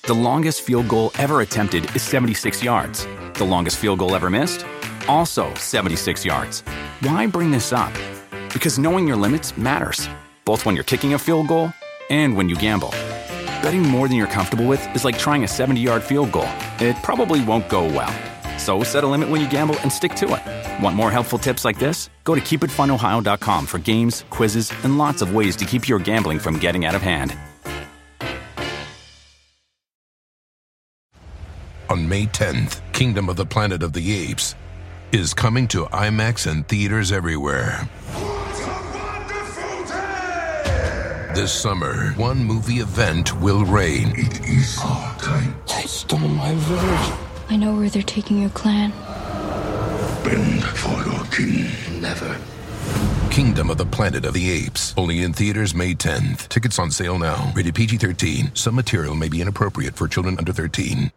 The longest field goal ever attempted is 76 yards. The longest field goal ever missed? Also 76 yards. Why bring this up? Because knowing your limits matters, both when you're kicking a field goal and when you gamble. Betting more than you're comfortable with is like trying a 70-yard field goal. It probably won't go well. So set a limit when you gamble and stick to it. Want more helpful tips like this? Go to keepitfunohio.com for games, quizzes, and lots of ways to keep your gambling from getting out of hand. On May 10th, Kingdom of the Planet of the Apes is coming to IMAX and theaters everywhere. What a wonderful day! This summer, one movie event will reign. It is our time. They stole my village. I know where they're taking your clan. Bend for your king. Never. Kingdom of the Planet of the Apes. Only in theaters May 10th. Tickets on sale now. Rated PG-13. Some material may be inappropriate for children under 13.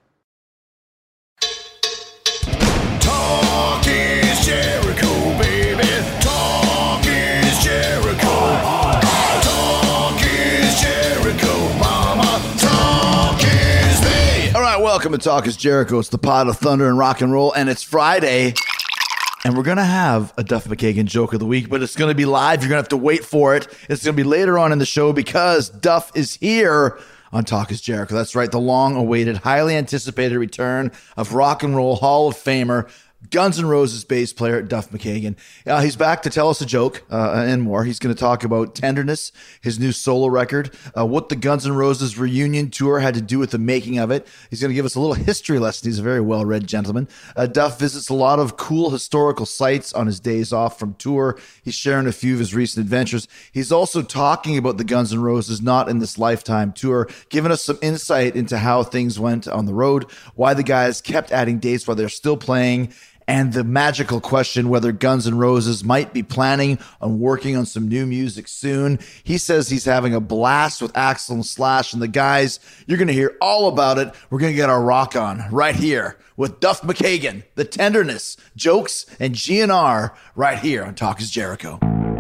Talk is Jericho, baby. Talk is Jericho. Talk is Jericho, mama. Talk is me. All right, welcome to Talk is Jericho. It's the pod of thunder and rock and roll, and it's Friday. And we're going to have a Duff McKagan joke of the week, but it's going to be live. You're going to have to wait for it. It's going to be later on in the show because Duff is here on Talk is Jericho. That's right, the long-awaited, highly anticipated return of Rock and Roll Hall of Famer, Guns N' Roses bass player Duff McKagan. He's back to tell us a joke and more. He's going to talk about Tenderness, his new solo record, what the Guns N' Roses reunion tour had to do with the making of it. He's going to give us a little history lesson. He's a very well-read gentleman. Duff visits a lot of cool historical sites on his days off from tour. He's sharing a few of his recent adventures. He's also talking about the Guns N' Roses Not in This Lifetime tour, giving us some insight into how things went on the road, why the guys kept adding dates while they're still playing, and the magical question whether Guns N' Roses might be planning on working on some new music soon. He says he's having a blast with Axl and Slash and the guys. You're going to hear all about it. We're going to get our rock on right here with Duff McKagan, the Tenderness, jokes, and GNR right here on Talk is Jericho.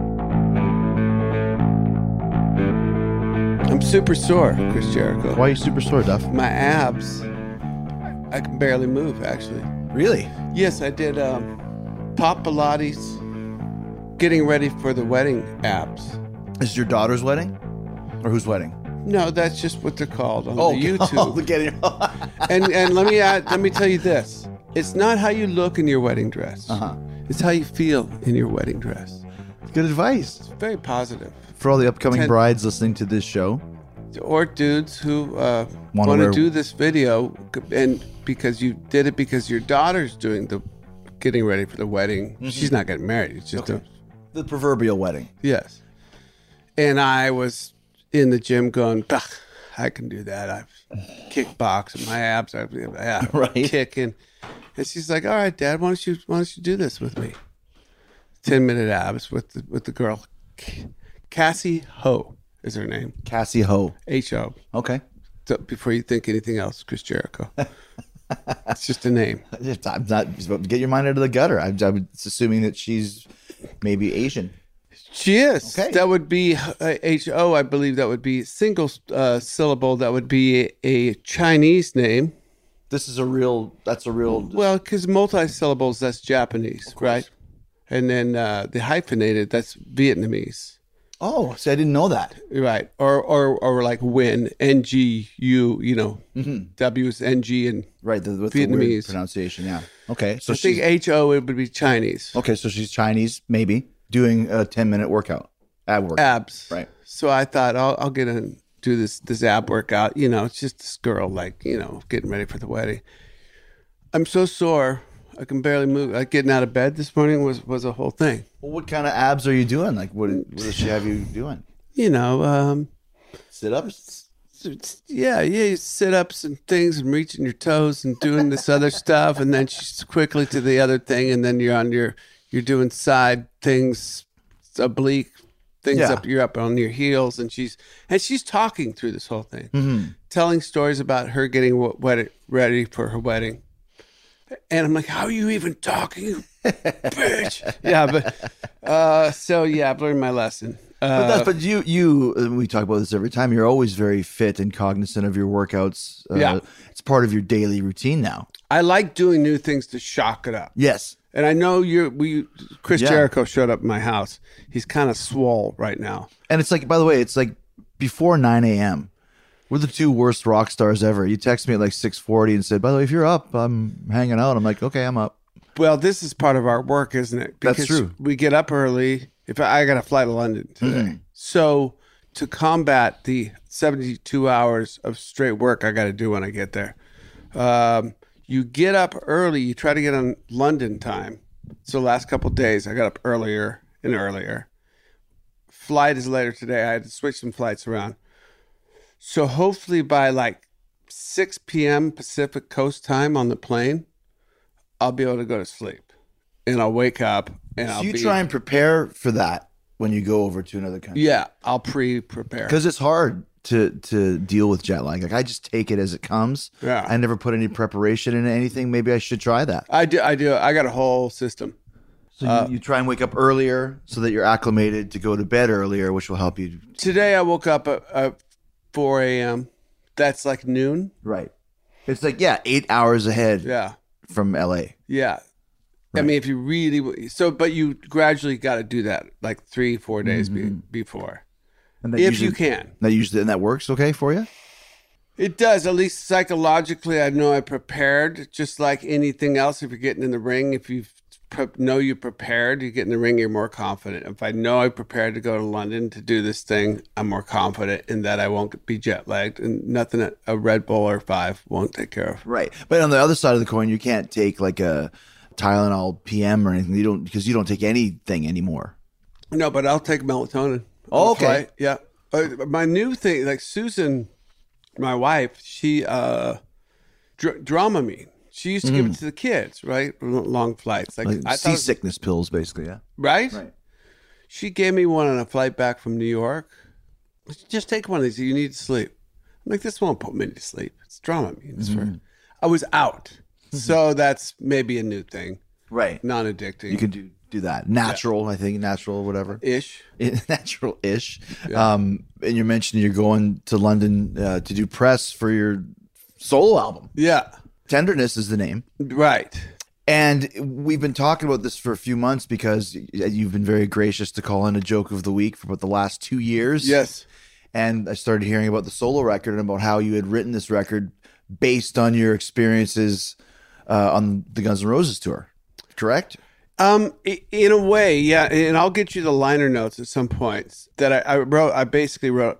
I'm super sore, Chris Jericho. Why are you super sore, Duff? My abs, I can barely move, actually. Really? Yes, I did pop Pilates, getting ready for the wedding abs. Is it your daughter's wedding? Or whose wedding? No, that's just what they're called on the YouTube. And let me tell you this. It's not how you look in your wedding dress. It's how you feel in your wedding dress. Good advice. It's very positive. For all the upcoming brides listening to this show. Or dudes who want to do this video, and because you did it because your daughter's doing the getting ready for the wedding. Mm-hmm. She's not getting married. It's just the proverbial wedding. Yes. And I was in the gym going, I can do that. I've kickboxed my abs. I'm right. Kicking. And she's like, all right, Dad, why don't you do this with me? 10-minute abs with the girl. Cassie Ho is her name. Cassie Ho. H-O. Okay. So before you think anything else, Chris Jericho. It's just a name. I'm not, get your mind out of the gutter. I'm assuming that she's maybe Asian. She is. Okay. That would be H-O, I believe that would be single syllable. That would be a Chinese name. That's a real. Well, because multi-syllables, that's Japanese, right? And then the hyphenated, that's Vietnamese. Oh, see, I didn't know that. Right. Or like Win, N-G-U, W is N-G and right, with Vietnamese. The weird pronunciation, yeah. Okay. So I think H-O, it would be Chinese. Okay, so she's Chinese, maybe, doing a 10-minute workout. Ab workout. Abs. Right. So I thought, I'll get in, do this ab workout. It's just this girl, getting ready for the wedding. I'm so sore. I can barely move. Getting out of bed this morning was a whole thing. Well, what kind of abs are you doing? Like, what does she have you doing? Sit-ups? Yeah, sit-ups and things and reaching your toes and doing this other stuff. And then she's quickly to the other thing. And then you're doing side things, oblique things up. You're up on your heels. And she's talking through this whole thing, telling stories about her getting ready for her wedding. And I'm like, how are you even talking, you bitch? Yeah, but I've learned my lesson. But you we talk about this every time. You're always very fit and cognizant of your workouts. Yeah. It's part of your daily routine now. I like doing new things to shock it up. Yes. And I know Chris Yeah. Jericho showed up at my house. He's kind of swole right now. And it's like, by the way, it's like before 9 a.m. We're the two worst rock stars ever. You text me at like 6:40 and said, by the way, if you're up, I'm hanging out. I'm like, okay, I'm up. Well, this is part of our work, isn't it? That's true. We get up early. If I got to fly to London today. So to combat the 72 hours of straight work I got to do when I get there, you get up early. You try to get on London time. So last couple of days, I got up earlier and earlier. Flight is later today. I had to switch some flights around. So hopefully by like 6 p.m. Pacific Coast time on the plane, I'll be able to go to sleep. And I'll wake up and So I'll you be... try and prepare for that when you go over to another country. Yeah, I'll prepare. Because it's hard to deal with jet lag. Like I just take it as it comes. Yeah. I never put any preparation into anything. Maybe I should try that. I do. I got a whole system. So you try and wake up earlier so that you're acclimated to go to bed earlier, which will help you. Today I woke up at 4 a.m. That's like noon. Right. It's like, 8 hours ahead Yeah. from LA. Yeah. I mean, if you really but you gradually got to do that like 3-4 days before, And that if usually, you can. that works okay for you? It does. At least psychologically, I know I prepared. Just like anything else, if you're getting in the ring, if you know you're prepared, you get in the ring, you're more confident. If I know I'm prepared to go to London to do this thing, I'm more confident in that I won't be jet lagged, and nothing that a Red Bull or 5 won't take care of. Right. But on the other side of the coin, you can't take like a Tylenol PM or anything. Because you don't take anything anymore. No, but I'll take melatonin. Oh, on the okay. flight. Yeah. My new thing, like Susan, my wife, she Dramamine. She used to give it to the kids, right? Long flights. Like, I thought it was- seasickness pills, basically, yeah. right? She gave me one on a flight back from New York. Just take one of these. You need to sleep. I'm like, this won't put me to sleep. It's Dramamine. It's for... I was out. So that's maybe a new thing. Right. Non-addicting. You can do that. Natural, I think. Natural, whatever. Ish. Natural-ish. And you're mentioning you're going to London to do press for your solo album. Yeah. Tenderness is the name. Right. And we've been talking about this for a few months because you've been very gracious to call in a joke of the week for about the last 2 years. Yes. And I started hearing about the solo record and about how you had written this record based on your experiences on the Guns N' Roses tour. Correct? In a way, yeah. And I'll get you the liner notes at some points that I wrote. I basically wrote,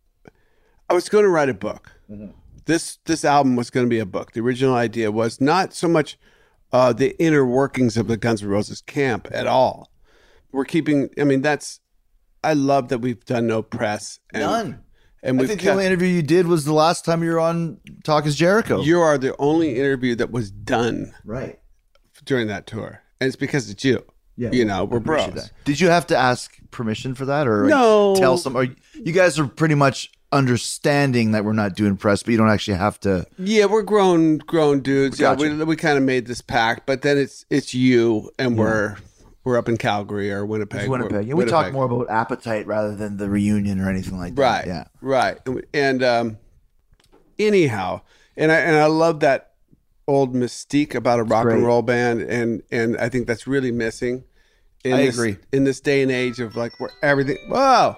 I was going to write a book. This album was going to be a book. The original idea was not so much the inner workings of the Guns N' Roses camp at all. We're keeping, I mean, I love that we've done no press. None. And I we've think the only interview you did was the last time you were on Talk is Jericho. you are the only interview that was done right. during that tour. And it's because it's you. Yeah, You know, we're appreciate bros. that. Did you have to ask permission for that, or No. tell some? Or you guys are pretty much understanding that we're not doing press, but you don't actually have to. Yeah, we're grown dudes. Gotcha. Yeah, we kind of made this pact, but then it's you, and we're up in Calgary or Winnipeg. Winnipeg. Yeah, we talk more about Appetite rather than the reunion or anything like that. Right. Yeah. Right. And anyhow, and I love that old mystique about a rock great. and roll band, and I think that's really missing. I agree. In this day and age of like where everything. Whoa.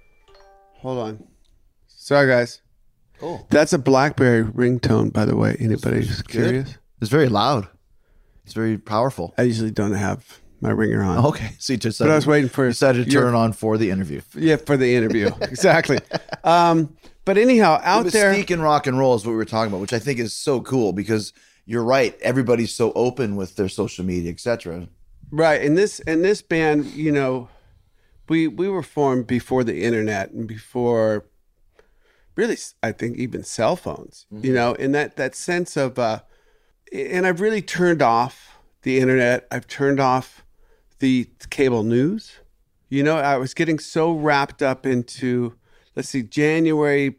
Hold on. Sorry, guys. Cool. That's a BlackBerry ringtone, by the way. Anybody who's curious? It's very loud. It's very powerful. I usually don't have my ringer on. Okay, so you just But I was waiting for you decided to your- turn it on for the interview. Yeah, for the interview. Exactly. But anyhow, out The there. mystique in rock and roll is what we were talking about, which I think is so cool because you're right. Everybody's so open with their social media, etc. Right. And this band, you know, we were formed before the internet and before really, I think, even cell phones, you know, and that sense of, and I've really turned off the internet. I've turned off the cable news. You know, I was getting so wrapped up into, let's see, January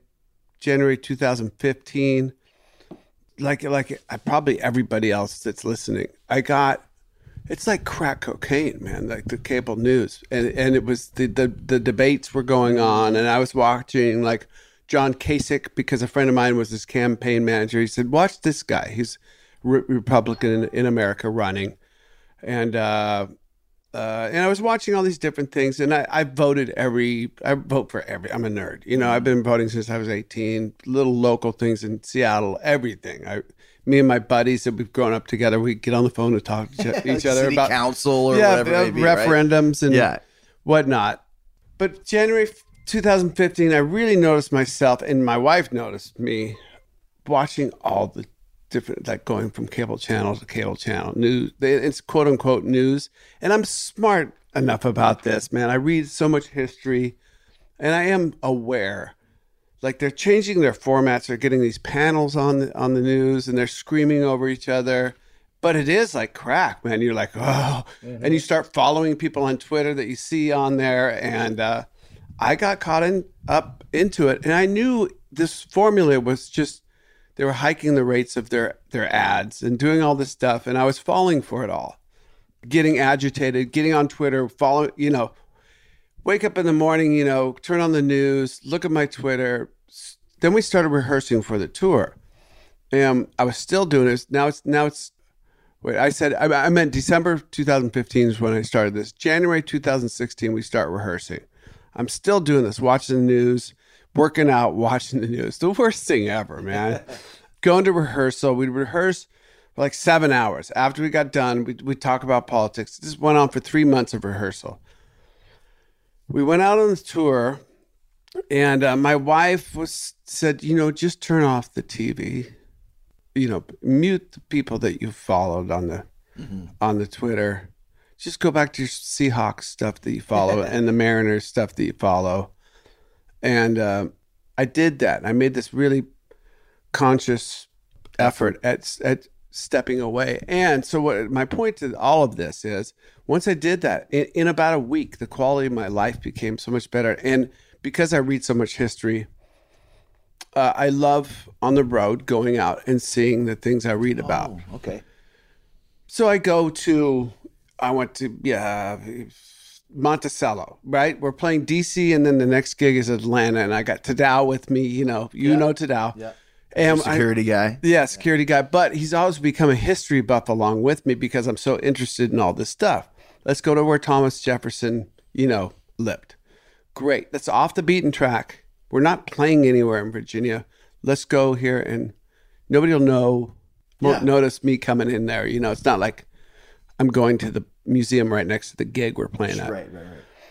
2015, like probably everybody else that's listening. I got It's like crack cocaine, man, like the cable news. And it was the debates were going on, and I was watching like John Kasich, because a friend of mine was his campaign manager. He said, watch this guy. He's Republican in America running. And I was watching all these different things, and I vote for every, I'm a nerd. You know, I've been voting since I was 18, little local things in Seattle, everything. Me and my buddies that we've grown up together, we get on the phone and talk to each other City about council or whatever it may be, referendums right? and whatnot. But January 2015, I really noticed myself, and my wife noticed me watching all the different, like going from cable channel to cable channel news. It's quote unquote news. And I'm smart enough about this, man. I read so much history, and I am aware. Like they're changing their formats. They're getting these panels on the news, and they're screaming over each other. But it is like crack, man. You're like, oh, and you start following people on Twitter that you see on there. And I got caught up into it, and I knew this formula was just, they were hiking the rates of their ads and doing all this stuff, and I was falling for it all, getting agitated, getting on Twitter, follow, you know. Wake up in the morning, you know, turn on the news, look at my Twitter. Then we started rehearsing for the tour. And I was still doing this. Now it's, wait, I meant December 2015 is when I started this. January 2016, we start rehearsing. I'm still doing this, watching the news, working out, watching the news. The worst thing ever, man. Going to rehearsal. We'd rehearse for like 7 hours. After we got done, we'd talk about politics. This went on for 3 months of rehearsal. We went out on this tour, and my wife said, you know, just turn off the TV, you know, mute the people that you followed on the Twitter. Just go back to your Seahawks stuff that you follow and the Mariners stuff that you follow. And I did that. I made this really conscious effort at stepping away. And so what my point to all of this is, once I did that, in about a week, the quality of my life became so much better. And because I read so much history, I love on the road going out and seeing the things I read about. Oh, okay. So I went to Monticello, right? We're playing DC, and then the next gig is Atlanta, and I got Tadao with me, you know Tadao. Yeah. And security guy. Yeah, security guy. But he's always become a history buff along with me because I'm so interested in all this stuff. Let's go to where Thomas Jefferson, you know, lived. Great. That's off the beaten track. We're not playing anywhere in Virginia. Let's go here, and nobody will won't notice me coming in there. You know, it's not like I'm going to the museum right next to the gig we're playing at. Right.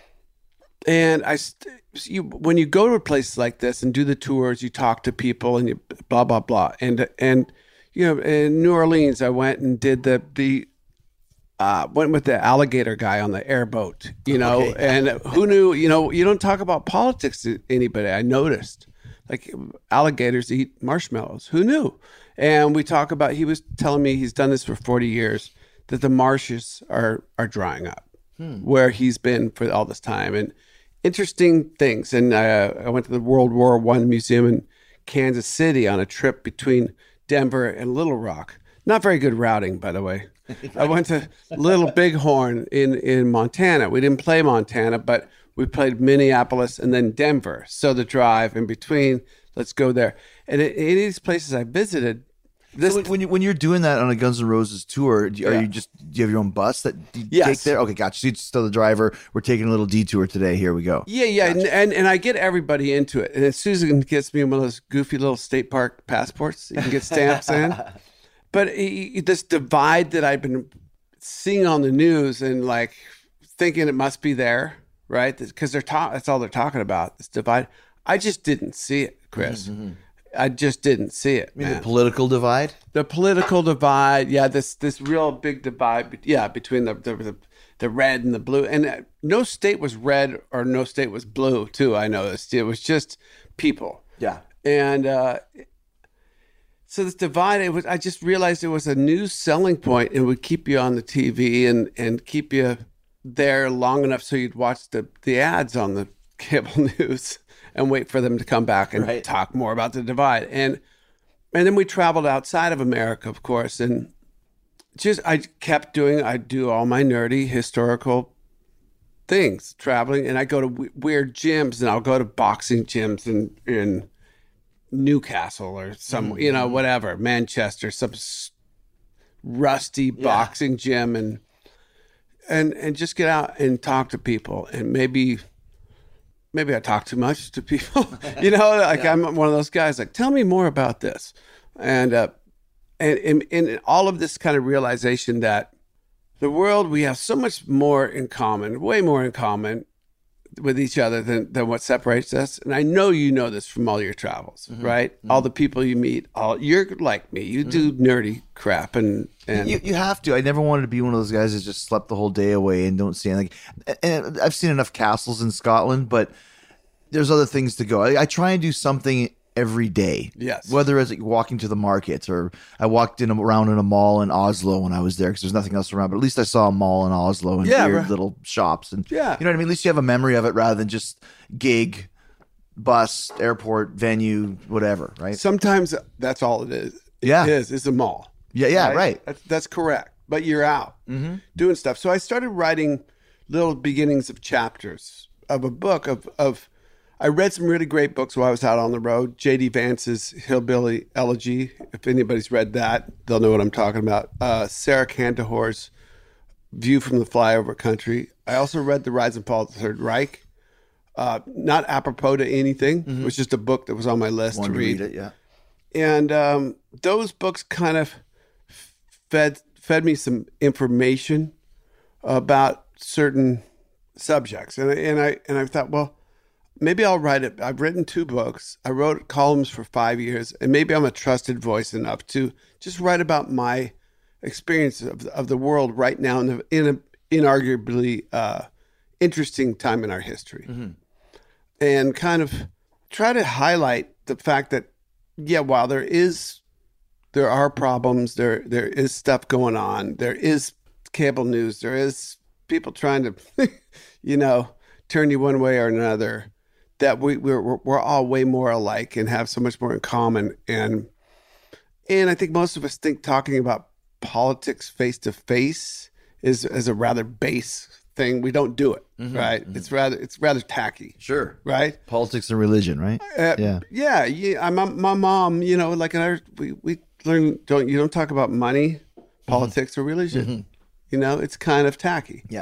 And when you go to a place like this and do the tours, you talk to people and you blah, blah, blah. And you know, in New Orleans, I went and did went with the alligator guy on the airboat, you know, and who knew, you know, you don't talk about politics to anybody. I noticed like alligators eat marshmallows. Who knew? And we talk about, he was telling me he's done this for 40 years, that the marshes are drying up where he's been for all this time. And interesting things. And I went to the World War I Museum in Kansas City on a trip between Denver and Little Rock. Not very good routing, by the way. I went to Little Bighorn in Montana. We didn't play Montana, but we played Minneapolis and then Denver. So the drive in between, let's go there. And in these places I visited, so when you're doing that on a Guns N' Roses tour, do you have your own bus that you take there? Okay, gotcha. So you just tell the driver, we're taking a little detour today. Here we go. Yeah. Gotcha. And I get everybody into it. And Susan gets me one of those goofy little state park passports you can get stamps in. But this divide that I've been seeing on the news and like thinking it must be there, right? Because that's all they're talking about, this divide. I just didn't see it, Chris. Mm-hmm. I just didn't see it. You mean the political divide? The political divide, yeah. This real big divide, yeah, between the red and the blue. And no state was red or no state was blue, too. I noticed it was just people. Yeah. And so this divide, I just realized it was a new selling point. It would keep you on the TV and keep you there long enough so you'd watch the ads on the cable news and wait for them to come back and talk more about the divide. And then we traveled outside of America, of course, and I do all my nerdy historical things, traveling, and I go to weird gyms, and I'll go to boxing gyms in Newcastle or some, whatever, Manchester, some rusty boxing gym, and just get out and talk to people. And maybe I talk too much to people, I'm one of those guys, like, tell me more about this. And in all of this kind of realization that the world, we have so much more in common, way more in common with each other than what separates us. And I know you know this from all your travels, right? All the people you meet, you're like me. You do nerdy crap, and you have to. I never wanted to be one of those guys that just slept the whole day away and don't see anything. And I've seen enough castles in Scotland, but there's other things to go. I try and do something every day. Yes. Whether it's like walking to the market, or I walked around in a mall in Oslo when I was there because there's nothing else around, but at least I saw a mall in Oslo and weird little shops. And you know what I mean? At least you have a memory of it rather than just gig, bus, airport, venue, whatever, right? Sometimes that's all it is. It's a mall. Yeah, right. That's correct. But you're out doing stuff. So I started writing little beginnings of chapters of a book of I read some really great books while I was out on the road. J.D. Vance's Hillbilly Elegy. If anybody's read that, they'll know what I'm talking about. Sarah Cantor's View from the Flyover Country. I also read The Rise and Fall of the Third Reich. Not apropos to anything. It was just a book that was on my list to read. It, yeah. And those books kind of fed me some information about certain subjects. And I thought, well, maybe I'll write it. I've written 2 books. I wrote columns for 5 years, and maybe I'm a trusted voice enough to just write about my experience of the world right now in an inarguably interesting time in our history, and kind of try to highlight the fact that, while there are problems, there is stuff going on, there is cable news, there is people trying to, turn you one way or another, that we're all way more alike and have so much more in common. And I think most of us think talking about politics face to face is a rather base thing. We don't do it, right? It's rather tacky. Sure. Right? Politics and religion, right? Yeah. My mom, we learn, you don't talk about money, politics, or religion. It's kind of tacky. Yeah.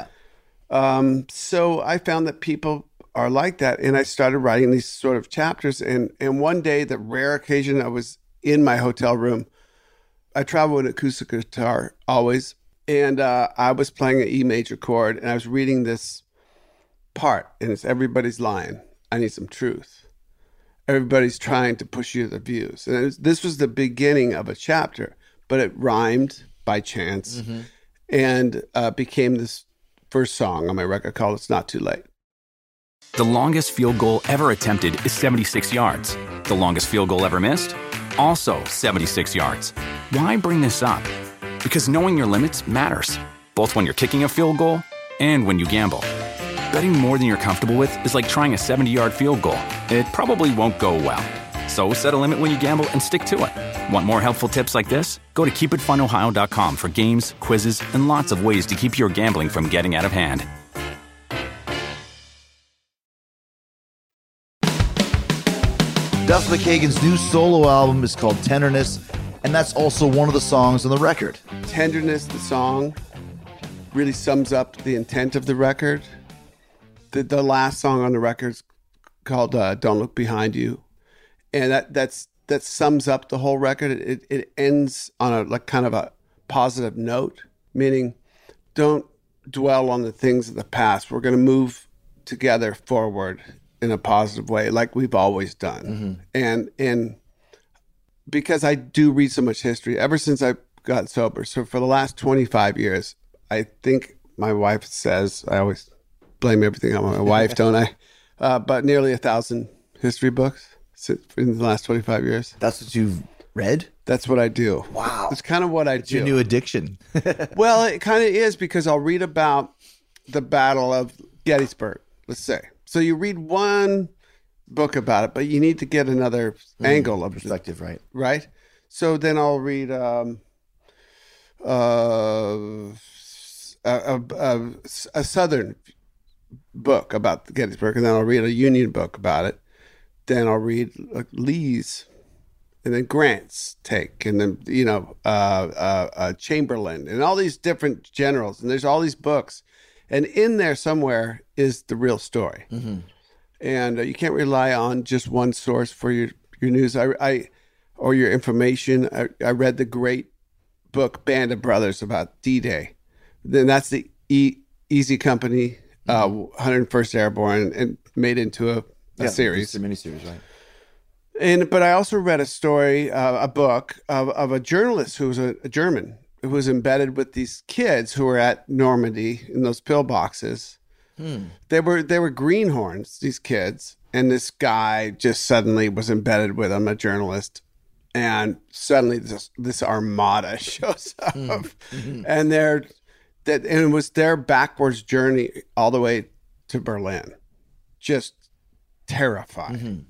So I found that people are like that, and I started writing these sort of chapters. And one day, the rare occasion I was in my hotel room, I travel with an acoustic guitar always, and I was playing an E major chord, and I was reading this part, and it's everybody's lying. I need some truth. Everybody's trying to push you to the views. And this was the beginning of a chapter, but it rhymed by chance and became this first song on my record called It's Not Too Late. The longest field goal ever attempted is 76 yards. The longest field goal ever missed? Also 76 yards. Why bring this up? Because knowing your limits matters, both when you're kicking a field goal and when you gamble. Betting more than you're comfortable with is like trying a 70-yard field goal. It probably won't go well. So set a limit when you gamble and stick to it. Want more helpful tips like this? Go to keepitfunohio.com for games, quizzes, and lots of ways to keep your gambling from getting out of hand. Duff McKagan's new solo album is called Tenderness, and that's also one of the songs on the record. Tenderness, the song, really sums up the intent of the record. The last song on the record is called Don't Look Behind You. And that sums up the whole record. It ends on a kind of a positive note, meaning don't dwell on the things of the past. We're going to move together forward in a positive way, like we've always done. And because I do read so much history, ever since I got sober, so for the last 25 years, I think my wife says, I always blame everything on my wife, don't I? But nearly 1,000 history books in the last 25 years. That's what you've read? That's what I do. Wow. It's kind of what I do. It's your new addiction. Well, it kind of is, because I'll read about the Battle of Gettysburg, let's say. So you read one book about it, but you need to get another angle of perspective, right? Right? So then I'll read a Southern book about Gettysburg, and then I'll read a Union book about it. Then I'll read Lee's, and then Grant's take, and then Chamberlain, and all these different generals, and there's all these books, and in there somewhere is the real story, and you can't rely on just one source for your news. Or your information. I read the great book Band of Brothers about D-Day. Then that's the Easy Company, 101st Airborne, and made into a series. It's a miniseries, right? But I also read a story, a book of a journalist who was a German who was embedded with these kids who were at Normandy in those pillboxes. They were greenhorns, these kids, and this guy just suddenly was embedded with them, a journalist. And suddenly this armada shows up, and it was their backwards journey all the way to Berlin, just terrifying.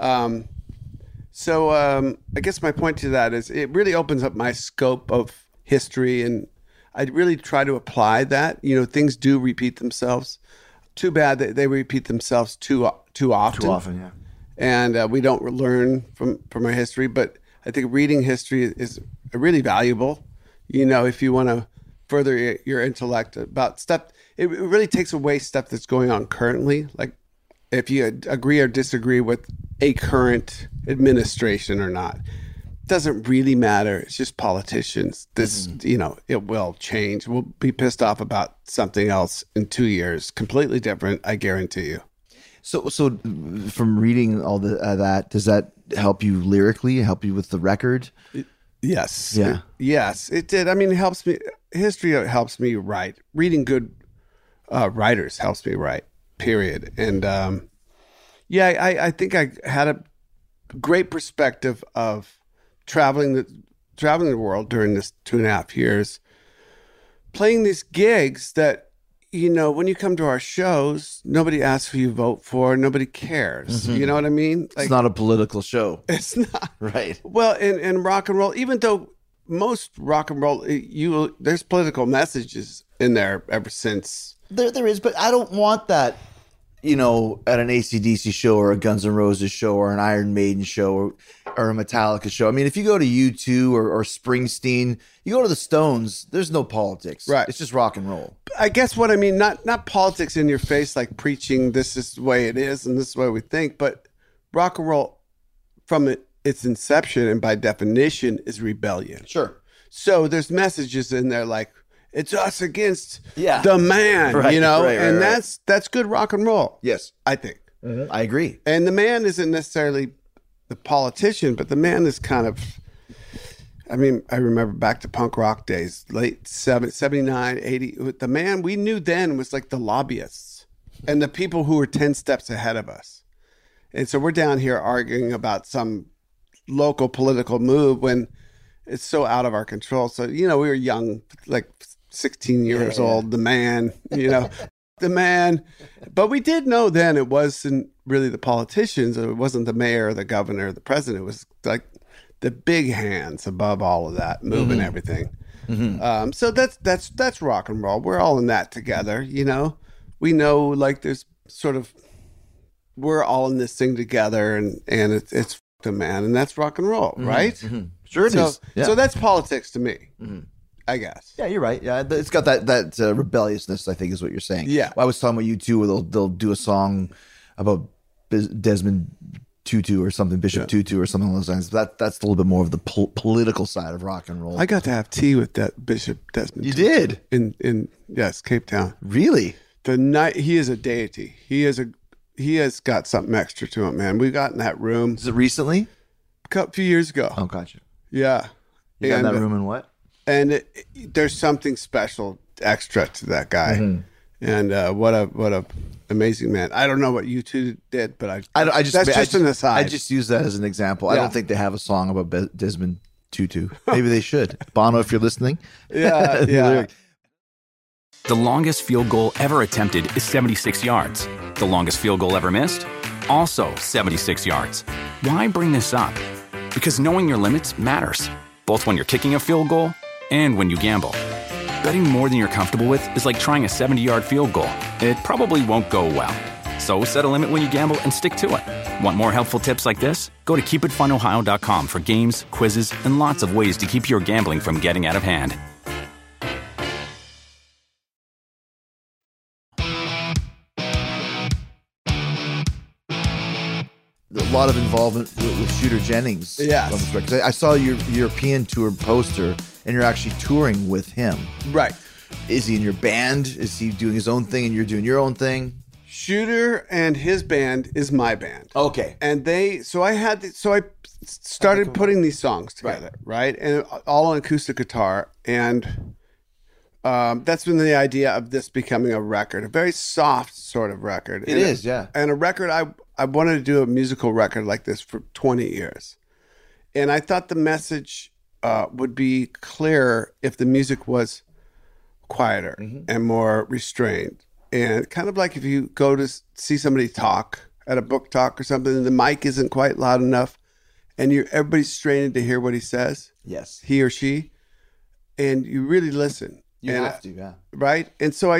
So I guess my point to that is it really opens up my scope of history, and I really try to apply that. Things do repeat themselves. Too bad that they repeat themselves too often. Too often, yeah. And we don't learn from our history, but I think reading history is really valuable. If you want to further your intellect about stuff, it really takes away stuff that's going on currently. Like if you agree or disagree with a current administration or not, doesn't really matter. It's just politicians. It will change. We'll be pissed off about something else in 2 years, completely different. I guarantee you. So from reading all that, does that help you lyrically? Help you with the record? Yes. Yeah. Yes, it did. I mean, it helps me. History helps me write. Reading good writers helps me write. Period. And I think I had a great perspective of traveling the world during this 2.5 years, playing these gigs that. When you come to our shows, nobody asks who you vote for. Nobody cares. You know what I mean? It's not a political show. It's not. Right. Well, in rock and roll, even though most rock and roll, there's political messages in there ever since. There is, but I don't want that, at an AC/DC show or a Guns N' Roses show or an Iron Maiden show or a Metallica show. I mean, if you go to U2 or Springsteen, you go to the Stones, there's no politics. Right. It's just rock and roll. I guess what I mean, not politics in your face, like preaching this is the way it is and this is the way we think, but rock and roll from its inception and by definition is rebellion. Sure. So there's messages in there like, it's us against the man, right, and right. that's good rock and roll. Yes. I think. I agree. And the man isn't necessarily the politician, but the man is kind of, I mean, I remember back to punk rock days, late 79, 80. The man we knew then was like the lobbyists and the people who were 10 steps ahead of us. And so we're down here arguing about some local political move when it's so out of our control. So, we were young, like 16 years old, the man, the man. But we did know then it wasn't really the politicians. It wasn't the mayor or the governor or the president. It was like the big hands above all of that, moving everything. So that's rock and roll. We're all in that together, We know like there's sort of, we're all in this thing together and it's the man, and that's rock and roll, right? Sure it is. Yeah. So that's politics to me, I guess. Yeah, you're right. Yeah, it's got that rebelliousness, I think, is what you're saying. Yeah. Well, I was talking about U2 where they'll do a song about Desmond Tutu or something, Bishop Tutu or something along those lines. That's a little bit more of the political side of rock and roll. I got to have tea with that Bishop Desmond. You Tutu did? in Cape Town. Really? The night he is a deity. He has got something extra to him, man. We got in that room. Is it recently? A few years ago. Oh, gotcha. Yeah. You got in that room and what? And there's something special extra to that guy. And what a amazing man. I don't know what U2 did, but that's just an aside. I just use that as an example. I don't think they have a song about Desmond Tutu. Maybe they should. Bono, if you're listening. Yeah. The longest field goal ever attempted is 76 yards. The longest field goal ever missed? Also 76 yards. Why bring this up? Because knowing your limits matters, both when you're kicking a field goal and when you gamble. Betting more than you're comfortable with is like trying a 70-yard field goal. It probably won't go well. So set a limit when you gamble and stick to it. Want more helpful tips like this? Go to keepitfunohio.com for games, quizzes, and lots of ways to keep your gambling from getting out of hand. A lot of involvement with Shooter Jennings. Yes. On this record. I saw your European tour poster, and you're actually touring with him. Right. Is he in your band? Is he doing his own thing and you're doing your own thing? Shooter and his band is my band. Okay. And I started putting these songs together, right? And all on acoustic guitar. And that's been the idea of this becoming a record, a very soft sort of record. It is, yeah. And a record, I wanted to do a musical record like this for 20 years. And I thought the message would be clearer if the music was quieter and more restrained. And kind of like if you go to see somebody talk at a book talk or something, and the mic isn't quite loud enough, and everybody's straining to hear what he says. Yes. He or she. And you really listen. You And have to, yeah. Right? And so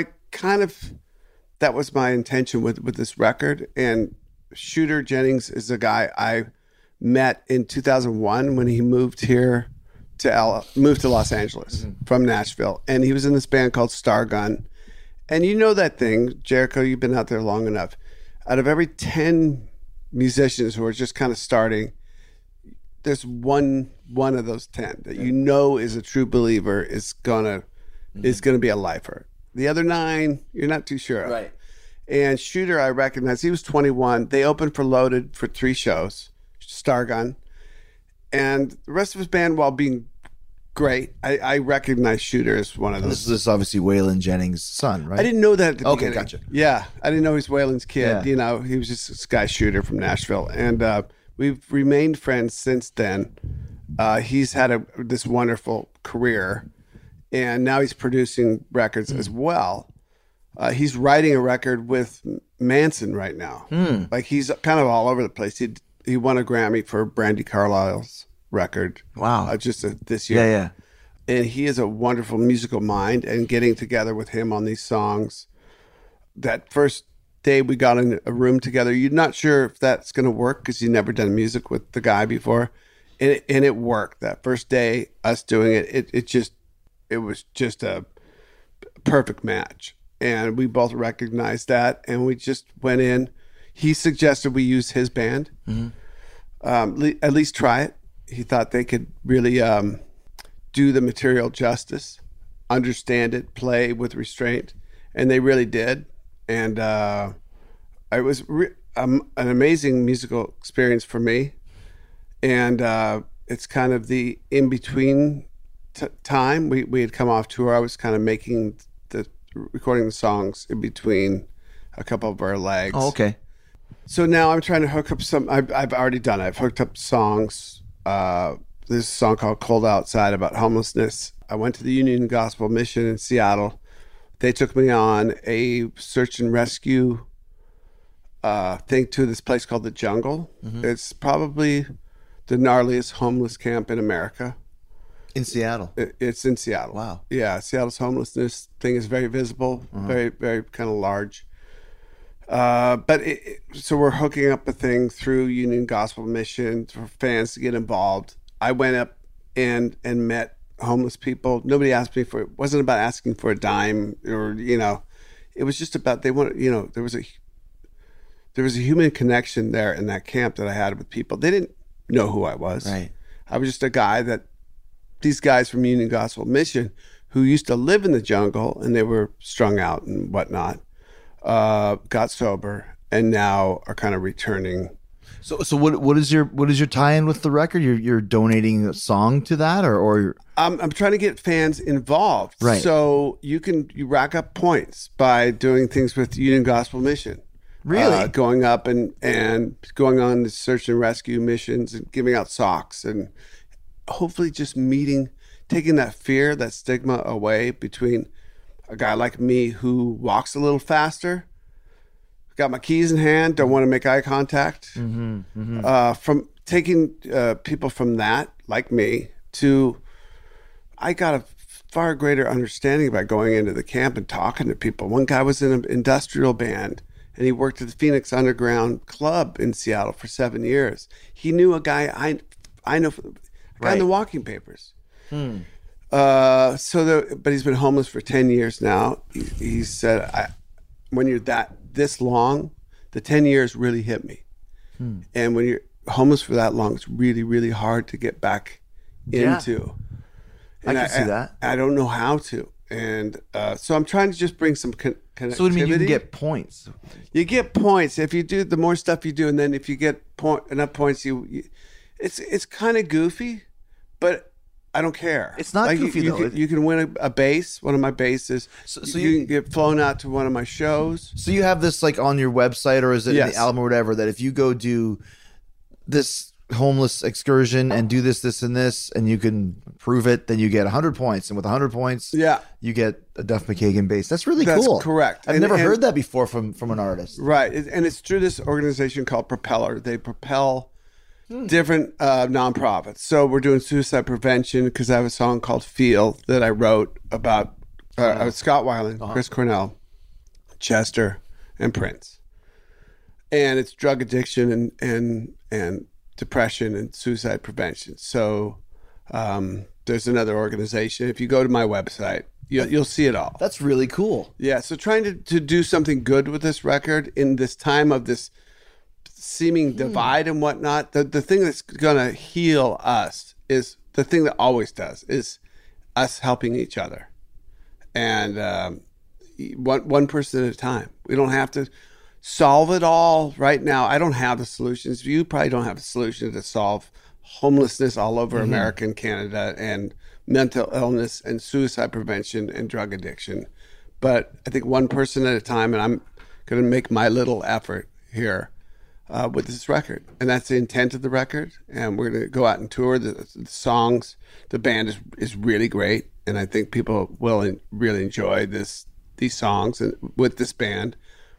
that was my intention with this record. And Shooter Jennings is a guy I met in 2001 when he moved here to Los Angeles from Nashville. And he was in this band called Stargun. And you know that thing, Jericho, you've been out there long enough. Out of every 10 musicians who are just kind of starting, there's one of those 10 that you know is a true believer, is gonna be a lifer. The other 9, you're not too sure of. Right. And Shooter, I recognized, he was 21. They opened for Loaded for 3 shows, Stargun. And the rest of his band, while being great, I recognize Shooter as one of those. This is obviously Waylon Jennings' son, right? I didn't know that at the beginning. gotcha. Yeah, I didn't know he was Waylon's kid. Yeah. You know, he was just this guy Shooter from Nashville. And we've remained friends since then. He's had this wonderful career, and now he's producing records as well. He's writing a record with Manson right now. Like, he's kind of all over the place. He won a Grammy for Brandi Carlile's record. Wow. Just this year. Yeah. And he is a wonderful musical mind, and getting together with him on these songs. That first day we got in a room together, you're not sure if that's going to work because you've never done music with the guy before. And it worked. That first day, us doing it was just a perfect match. And we both recognized that, and we just went in. He suggested we use his band, at least try it. He thought they could really do the material justice, understand it, play with restraint, and they really did. And it was an amazing musical experience for me. And it's kind of the in-between time. We had come off tour. I was kind of recording the songs in between a couple of our legs. Oh, okay. So now I'm trying to hook up some. I've already done it. I've hooked up songs. There's a song called "Cold Outside" about homelessness. I went to the Union Gospel Mission in Seattle. They took me on a search and rescue thing to this place called the Jungle. It's probably the gnarliest homeless camp in America. In Seattle. It's in Seattle. Wow. Yeah, Seattle's homelessness thing is very visible, very, very kind of large. So we're hooking up a thing through Union Gospel Mission for fans to get involved. I went up and met homeless people. Nobody asked me for it. Wasn't about asking for a dime or, it was just about there was a human connection there in that camp that I had with people. They didn't know who I was. Right. I was just a guy that these guys from Union Gospel Mission who used to live in the jungle and they were strung out and whatnot, got sober and now are kind of returning. So what is your tie-in with the record? You're donating a song to that, or I'm trying to get fans involved. Right. So you rack up points by doing things with Union Gospel Mission. Really? Going up and going on the search and rescue missions and giving out socks and hopefully just taking that fear, that stigma away between a guy like me who walks a little faster, got my keys in hand, don't want to make eye contact, from taking people from that, like me, to I got to far greater understanding about going into the camp and talking to people. One guy was in an industrial band, and he worked at the Phoenix Underground Club in Seattle for 7 years. He knew a guy I know, a guy in the Walking Papers. But he's been homeless for 10 years now. He said, when you're this long, the 10 years really hit me. And when you're homeless for that long, it's really, really hard to get back into. And I can see that. I don't know how to. And so I'm trying to just bring some connectivity. So what do you mean you can get points? You get points if you do the more stuff you do, and then if you get enough points, it's kind of goofy, but I don't care. It's not goofy though. You can win a bass, one of my basses. So you can get flown out to one of my shows. So you have this like on your website, or is it in Yes. the album or whatever, that if you go do this homeless excursion and do this and this, and you can prove it, then you get 100 points, and with 100 points, you get a Duff McKagan bass. That's really cool. That's correct. I've never heard that before from an artist. Right, and it's through this organization called Propeller. They propel different nonprofits. So we're doing suicide prevention because I have a song called "Feel" that I wrote about Scott Weiland, Chris Cornell, Chester, and Prince, and it's drug addiction and depression and suicide prevention. So there's another organization. If you go to my website, you'll see it all. That's really cool. Yeah, so trying to do something good with this record in this time of this seeming divide and whatnot. The thing that's gonna heal us is the thing that always does, is us helping each other, and one person at a time. We don't have to solve it all right now. I don't have the solutions. You probably don't have a solution to solve homelessness all over America and Canada, and mental illness and suicide prevention and drug addiction. But I think one person at a time, and I'm going to make my little effort here with this record. And that's the intent of the record. And we're going to go out and tour the songs. The band is really great. And I think people will really enjoy these songs with this band.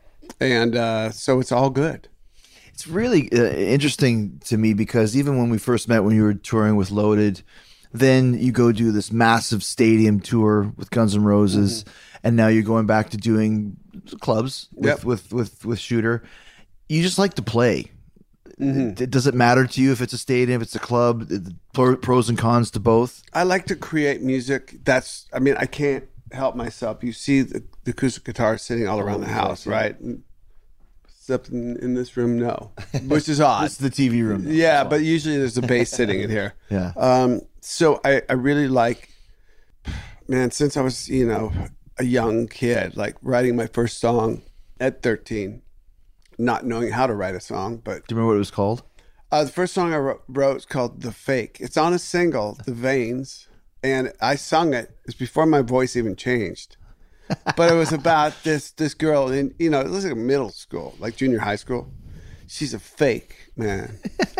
And so it's all good. It's really interesting to me because even when we first met, when you were touring with Loaded, then you go do this massive stadium tour with Guns N' Roses, and now you're going back to doing clubs with Shooter. You just like to play. Does it matter to you if it's a stadium, if it's a club? Pros and cons to both. I like to create music. I can't help myself. You see the acoustic guitar sitting all around the house, right? Except in this room, no, which is odd. It's the TV room. Yeah, but usually there's a bass sitting in here. Yeah. So I really like, man, since I was, a young kid, like writing my first song at 13, not knowing how to write a song, but. Do you remember what it was called? The first song I wrote was called The Fake. It's on a single, The Veins, and I sung it. It's before my voice even changed. But it was about this girl in, it was like middle school, like junior high school. She's a fake, man.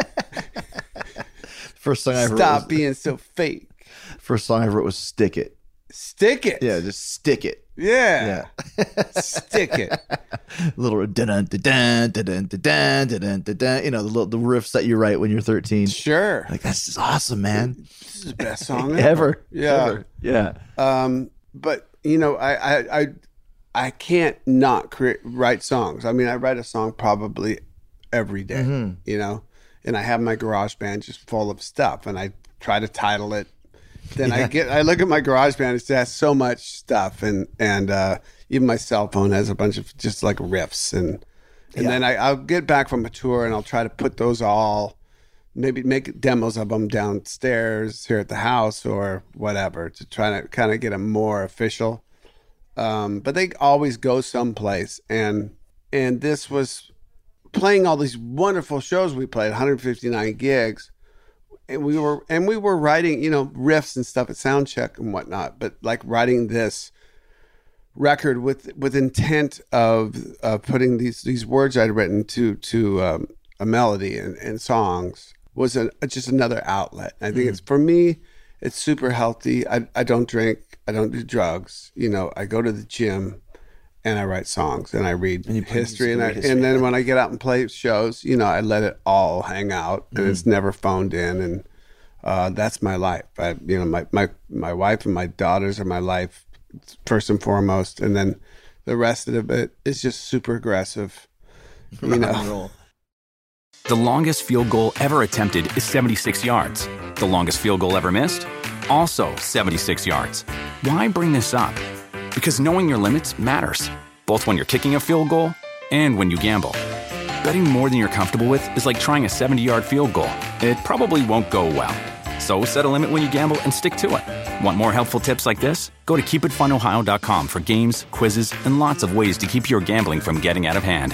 First song I wrote. Stop being so fake. First song I wrote was Stick It. Stick it. Yeah, just stick it. Yeah. Stick it. Little dun dun dun dun dun dun dun dun. The riffs that you write when you're 13. Sure. Like, that's just awesome, man. This is the best song ever. Yeah. Ever. Yeah. But I can't not write songs. I mean, I write a song probably every day, and I have my GarageBand just full of stuff, and I try to title it. Then I look at my GarageBand, it has so much stuff, and even my cell phone has a bunch of just like riffs, and then I'll get back from a tour and I'll try to put those all, maybe make demos of them downstairs here at the house or whatever, to try to kind of get them more official. But they always go someplace, and this was playing all these wonderful shows. We played 159 gigs, and we were writing, riffs and stuff at soundcheck and whatnot, but like writing this record with intent of putting these words I'd written to a melody and songs was just another outlet. I think it's, for me, it's super healthy. I don't drink. I don't do drugs. I go to the gym and I write songs and I read history. And then when I get out and play shows, I let it all hang out, and it's never phoned in. That's my life. My wife and my daughters are my life first and foremost, and then the rest of it is just super aggressive. You know. The longest field goal ever attempted is 76 yards. The longest field goal ever missed? Also 76 yards. Why bring this up? Because knowing your limits matters, both when you're kicking a field goal and when you gamble. Betting more than you're comfortable with is like trying a 70-yard field goal. It probably won't go well. So set a limit when you gamble and stick to it. Want more helpful tips like this? Go to keepitfunohio.com for games, quizzes, and lots of ways to keep your gambling from getting out of hand.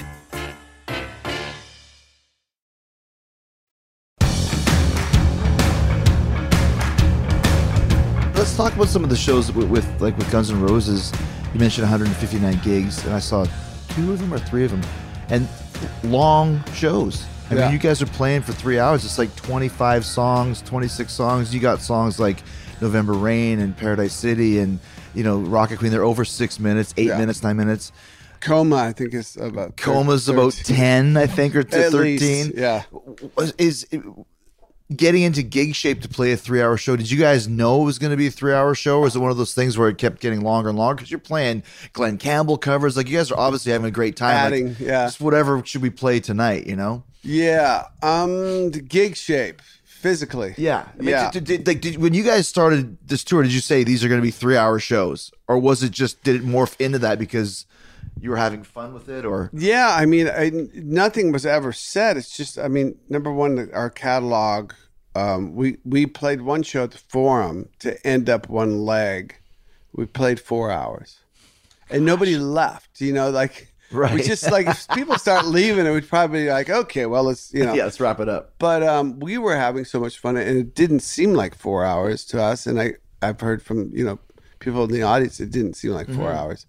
Let's talk about some of the shows with Guns N' Roses. You mentioned 159 gigs, and I saw 2 of them or 3 of them, and long shows. I mean, you guys are playing for 3 hours. It's like 25 songs, 26 songs. You got songs like November Rain and Paradise City and, Rocket Queen. They're over 6 minutes, 8 minutes, 9 minutes. Coma, I think, is about Coma's 13. about 10, I think, or 13. Least, yeah. Is getting into gig shape to play a 3-hour show, did you guys know it was going to be a 3-hour show, or was it one of those things where it kept getting longer and longer? Because you're playing Glenn Campbell covers. Like, you guys are obviously having a great time. Just whatever should we play tonight, Yeah. The gig shape, physically. Yeah. When you guys started this tour, did you say these are going to be 3-hour shows? Or was it just, did it morph into that because you were having fun with it? Or Yeah, I mean, nothing was ever said. It's just, number one, our catalog, we played one show at the Forum to end up one leg. We played 4 hours. And nobody left, Right. We just if people start leaving, it would probably be like, okay, well, let's, yeah, let's wrap it up. But we were having so much fun, and it didn't seem like 4 hours to us. And I've heard from, people in the audience, it didn't seem like 4 hours.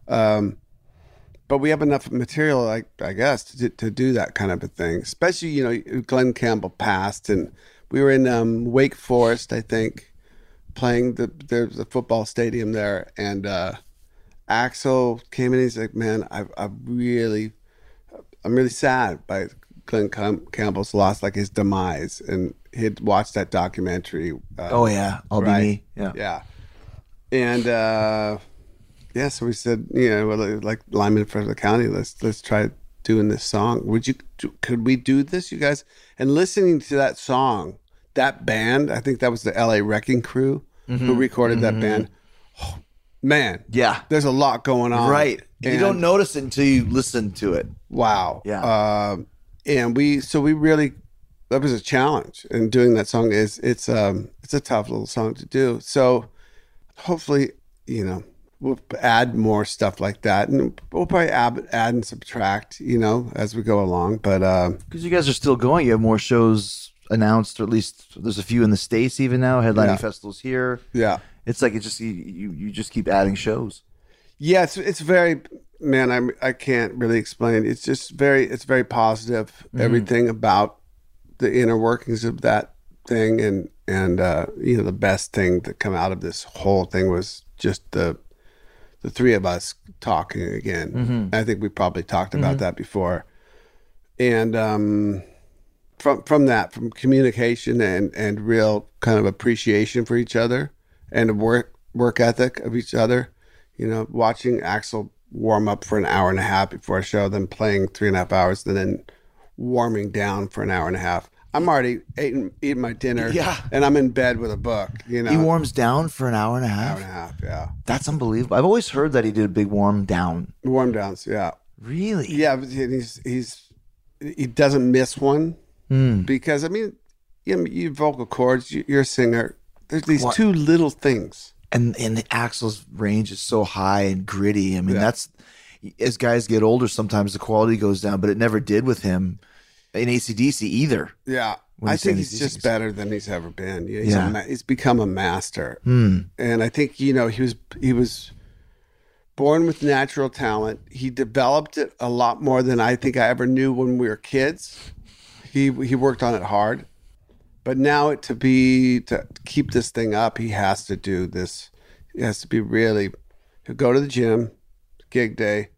But we have enough material, I guess, to do that kind of a thing. Especially, Glenn Campbell passed, and we were in Wake Forest, I think, playing there's a football stadium there, and Axl came in. He's like, "Man, I'm really sad by Glenn Campbell's loss, like his demise." And he'd watched that documentary. I'll Be Me. Yeah. And so we said, like Lyman for the county, let's try doing this song. Could we do this, you guys? And listening to that song, that band, I think that was the LA Wrecking Crew who recorded that band. Oh, man, yeah, there's a lot going on, right? And you don't notice it until you listen to it. Wow. Yeah. And we really, that was a challenge. And doing that song it's a tough little song to do. So hopefully, we'll add more stuff like that, and we'll probably add and subtract, as we go along. But because you guys are still going, you have more shows announced, or at least there's a few in the States even now, headlining festivals here. Yeah. It's like, it just, you just keep adding shows. Yeah, it's very, man, I can't really explain. It's just it's very positive. Everything about the inner workings of that thing, and the best thing to come out of this whole thing was just the three of us talking again. I think we probably talked about that before. And from communication and real kind of appreciation for each other, and a work ethic of each other, watching Axl warm up for an hour and a half before a show, then playing 3.5 hours, and then warming down for an hour and a half. I'm already eating my dinner, and I'm in bed with a book. He warms down for an hour and a half. Hour and a half, yeah. That's unbelievable. I've always heard that he did a big warm down. Warm downs, yeah. Really? Yeah, but he doesn't miss one because you vocal cords. You're a singer. There's these two little things, and the Axl's range is so high and gritty. That's, as guys get older, sometimes the quality goes down, but it never did with him in AC/DC either. Yeah, I think he's just better than he's ever been. He's become a master, and I think he was born with natural talent. He developed it a lot more than I think I ever knew when we were kids. He worked on it hard. But now to keep this thing up, he has to do this. He has to be really, he'll go to the gym, gig day,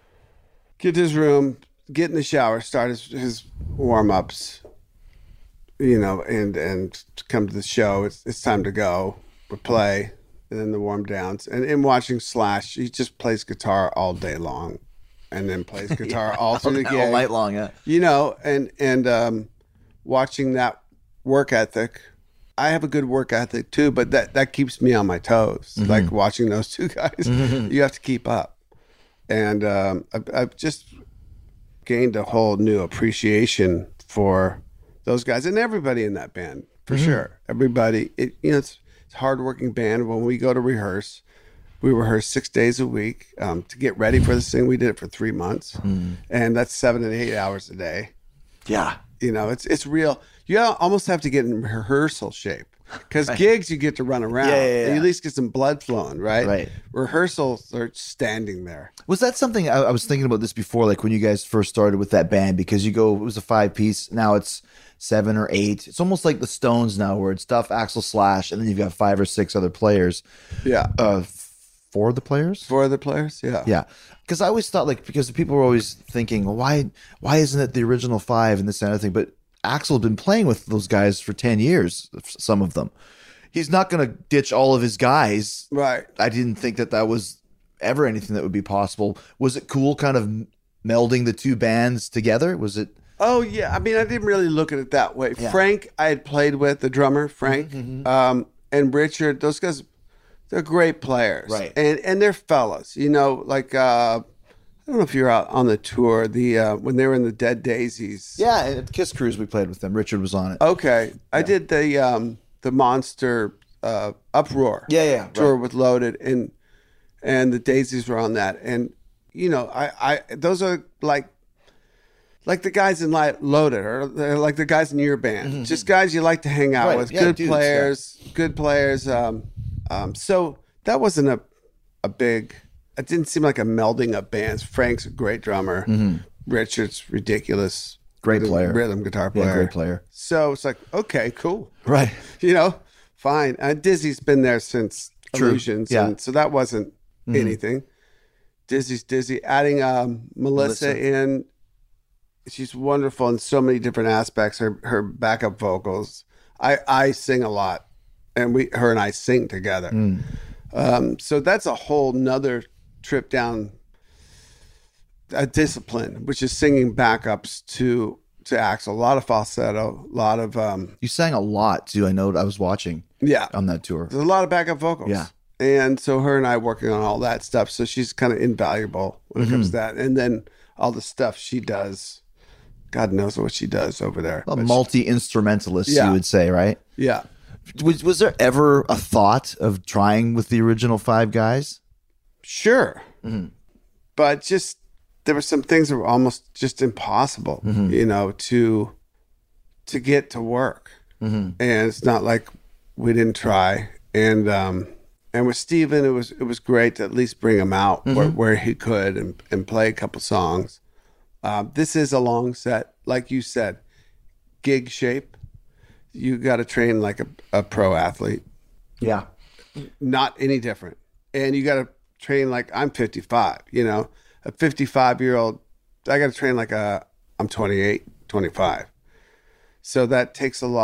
get to his room, get in the shower, start his warm-ups, you know, and to come to the show. It's time to go. We play, and then the warm downs. And in watching Slash, he just plays guitar all day long, and then plays guitar all through the gig, all night long. Yeah, you know, and watching that work ethic. I have a good work ethic too, but that keeps me on my toes. Like watching those two guys, you have to keep up. And I've just gained a whole new appreciation for those guys and everybody in that band, for sure. Everybody, it's a hardworking band. When we go to rehearse, we rehearse 6 days a week to get ready for this thing. We did it for 3 months, and that's 7 and 8 hours a day. yeah. You know, it's real. You almost have to get in rehearsal shape, because gigs you get to run around. Yeah. You at least get some blood flowing, right? Right. Rehearsals are standing there. Was that something I was thinking about this before, like when you guys first started with that band? Because it was a 5-piece, now it's 7 or 8. It's almost like the Stones now, where it's Duff, Axl, Slash, and then you've got 5 or 6 other players. Yeah. 4 of the players? 4 other players. Yeah. Yeah, because I always thought, like, because people were always thinking, well, why isn't it the original 5 and this and other thing? But Axl had been playing with those guys for 10 years, some of them. He's not going to ditch all of his guys. Right. I didn't think that was ever anything that would be possible. Was it cool kind of melding the two bands together? Was it? Oh, yeah. I mean, I didn't really look at it that way. Yeah. Frank, I had played with, the drummer, Frank, and Richard. Those guys, they're great players. Right. And they're fellas. You know, like, I don't know if you're out on the tour, when they were in the Dead Daisies. Yeah, at Kiss Cruise we played with them. Richard was on it. Okay. I did the Monster Uproar Yeah, tour with Loaded, and the Daisies were on that. And, you know, I those are like the guys in Loaded, or they're like the guys in your band, just guys you like to hang out Right. with. Yeah, Good dudes, players, good players. So that wasn't a big. It didn't seem like a melding of bands. Frank's a great drummer. Richard's ridiculous, Great player. rhythm guitar player. Yeah, great player. So it's like, okay, cool. Right. You know, fine. Dizzy's been there since True. Illusions, Yeah. and so that wasn't anything. Dizzy's Dizzy. Adding Melissa in, she's wonderful in so many different aspects. Her backup vocals. I sing a lot, and her and I sing together. So that's a whole nother trip down a discipline, which is singing backups to Axl. A lot of falsetto, a lot of You sang a lot too. I know. I was watching. yeah. On that tour. There's a lot of backup vocals. Yeah. And so her and I working on all that stuff. So she's kind of invaluable when it comes to that. And then all the stuff she does, God knows what she does over there. A But multi-instrumentalist, Yeah. you would say, right? yeah. Was there ever a thought of trying with the original 5 guys? Sure. But just, there were some things that were almost just impossible, you know, to get to work. And it's not like we didn't try. And with Steven, it was great to at least bring him out where he could and play a couple songs. This is a long set, like you said, gig shape. You got to train like a pro athlete, Yeah. not any different. And you got to train like I'm 55, you know, a 55-year-old, I got to train like I'm 28, 25. So that takes you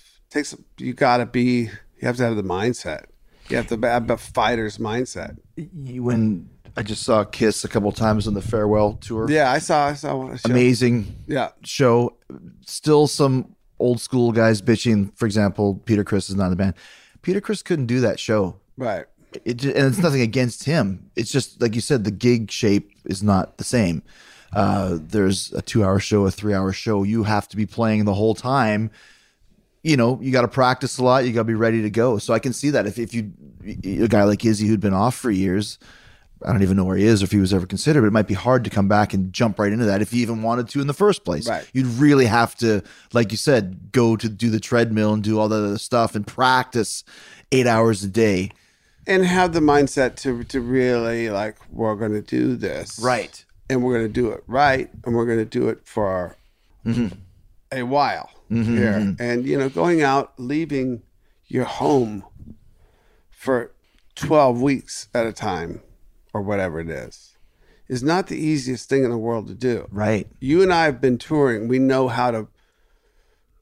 have to have the mindset. You have to have a fighter's mindset. When I just saw Kiss a couple times on the farewell tour. Yeah, I saw a show. Amazing Yeah. show. Still some old school guys bitching. For example, Peter Criss is not in the band. Peter Criss couldn't do that show. Right. And it's nothing against him. It's just, like you said, the gig shape is not the same. There's a 2-hour show, a 3-hour show. You have to be playing the whole time. You know, you got to practice a lot. You got to be ready to go. So I can see that if a guy like Izzy who'd been off for years, I don't even know where he is or if he was ever considered, but it might be hard to come back and jump right into that if he even wanted to in the first place. Right. You'd really have to, like you said, go to do the treadmill and do all that other stuff and practice 8 hours a day. And have the mindset to really like, we're going to do this. Right. And we're going to do it right. And we're going to do it for a while here. And, you know, going out, leaving your home for 12 weeks at a time or whatever it is not the easiest thing in the world to do. Right. You and I have been touring. We know how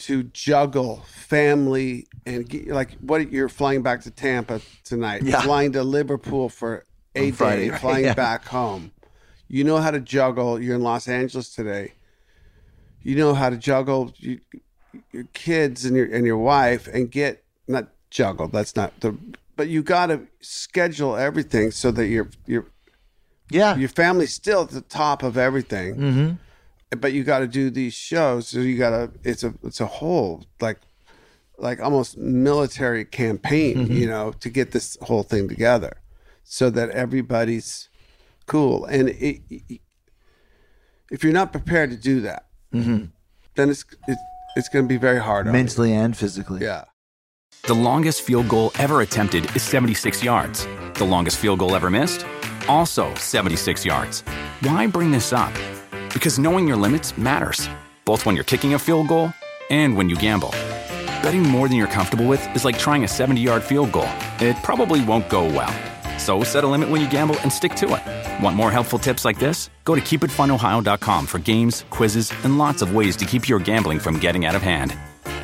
to juggle family and like what you're flying back to Tampa tonight, flying to Liverpool for a Friday, day, right? flying back home. You know how to juggle. You're in Los Angeles today. You know how to juggle your kids and your wife and get not juggle. That's not the. But you got to schedule everything so that your family's still at the top of everything. Mm-hmm. But you got to do these shows. So you got to. It's a whole like almost military campaign, you know, to get this whole thing together, so that everybody's cool. And if you're not prepared to do that, then it's going to be very hard on Mentally and physically. you. Yeah. The longest field goal ever attempted is 76 yards. The longest field goal ever missed? Also 76 yards. Why bring this up? Because knowing your limits matters, both when you're kicking a field goal and when you gamble. Betting more than you're comfortable with is like trying a 70-yard field goal. It probably won't go well. So set a limit when you gamble and stick to it. Want more helpful tips like this? Go to keepitfunohio.com for games, quizzes, and lots of ways to keep your gambling from getting out of hand.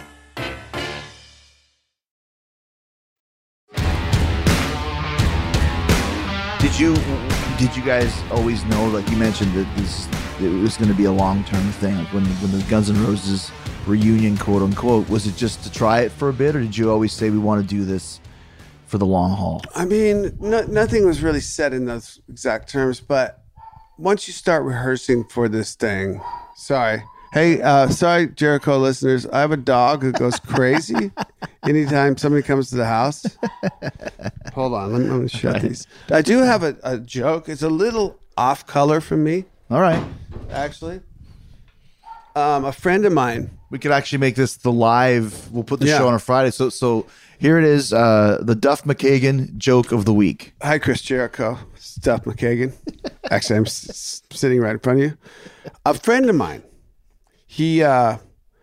Did you guys always know, like you mentioned, that it was going to be a long-term thing? Like when the Guns N' Roses reunion, quote unquote, was it just to try it for a bit, or did you always say we want to do this for the long haul? I mean, nothing was really said in those exact terms, but once you start rehearsing for this thing, sorry, Jericho listeners, I have a dog who goes crazy anytime somebody comes to the house. Hold on, let me shut these. I do have a joke. It's a little off color from me, All right. actually. A friend of mine. We could actually make this the live. We'll put the Yeah. show on a Friday. So here it is, the Duff McKagan joke of the week. Hi, Chris Jericho. It's Duff McKagan. Actually, I'm sitting right in front of you. A friend of mine. He went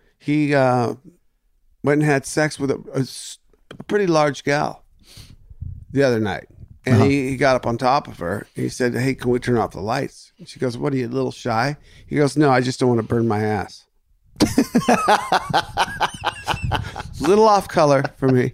and had sex with a pretty large gal the other night. And he got up on top of her. And he said, "Hey, can we turn off the lights?" And she goes, "What, are you a little shy?" He goes, "No, I just don't want to burn my ass." Little off color for me.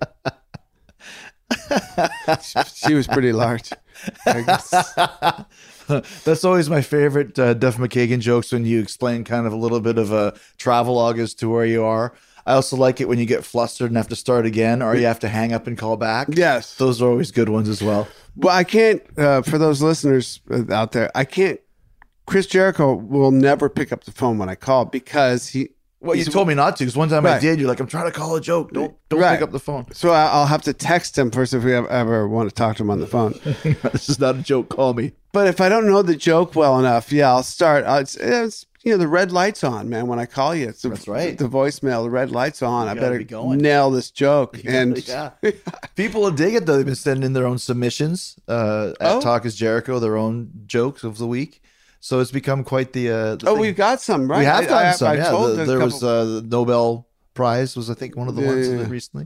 She was pretty large, I guess. That's always my favorite Duff McKagan jokes, when you explain kind of a little bit of a travelogue as to where you are. I also like it when you get flustered and have to start again, or you have to hang up and call back. Yes. Those are always good ones as well. Well, I can't, for those listeners out there, Chris Jericho will never pick up the phone when I call because Well, you told me not to, because one time I Right. did. You're like, I'm trying to call a joke. Don't Right. pick up the phone. So I'll have to text him first if we ever want to talk to him on the phone. This is not a joke. Call me. But if I don't know the joke well enough, I'll start. It's the red light's on, man. When I call you, That's right. The voicemail, the red light's on. I gotta better be going. nail this joke. And Yeah. People will dig it, though. They've been sending in their own submissions at Talk is Jericho, their own jokes of the week. So it's become quite the thing. we've got some, right? We have gotten some. I Yeah, told there a was couple- the Nobel Prize was, I think, one of the ones recently.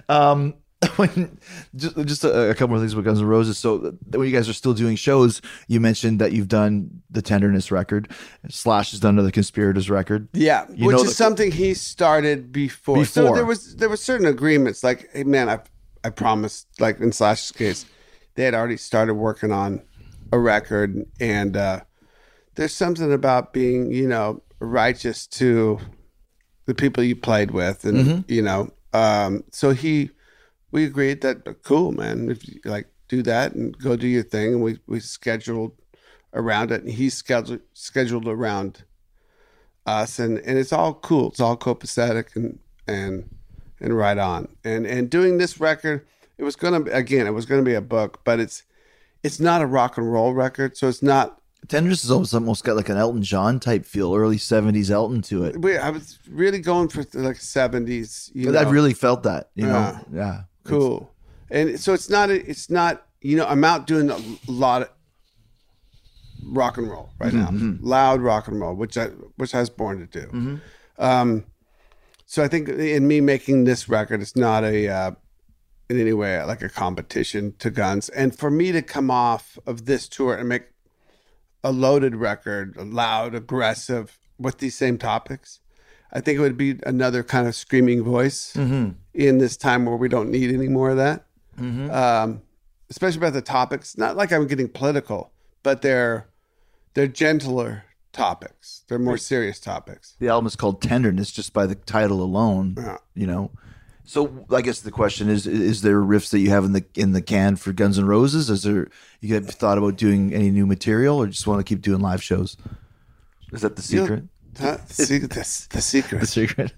Just a couple more things about Guns N' Roses. So when you guys are still doing shows, you mentioned that you've done the Tenderness record. Slash has done the Conspirators record. Yeah, You which know is something he started before. So Before. there were certain agreements. Like, hey man, I promised. Like in Slash's case, they had already started working on a record, and there's something about being, righteous to the people you played with, and so we agreed that cool, man. If you do that and go do your thing, and we scheduled around it, and he scheduled around us, and it's all cool. It's all copacetic and right on. And doing this record, it was gonna be a book, but it's not a rock and roll record, so it's not. Tenderness is almost got like an Elton John type feel, early 70s Elton to it. I was really going for like 70s. I really felt that, Yeah. Cool. And so it's not, I'm out doing a lot of rock and roll right now, loud rock and roll, which I was born to do. So I think in me making this record, it's not in any way like a competition to Guns. And for me to come off of this tour and make a loaded record, loud, aggressive, with these same topics, I think it would be another kind of screaming voice in this time where we don't need any more of that. Especially about the topics. Not like I'm getting political, but they're gentler topics. They're more serious topics. The album is called Tenderness just by the title alone, you know. So I guess the question is there riffs that you have in the can for Guns N' Roses? Is there, you have thought about doing any new material, or just want to keep doing live shows? Is that the secret? The secret. The secret.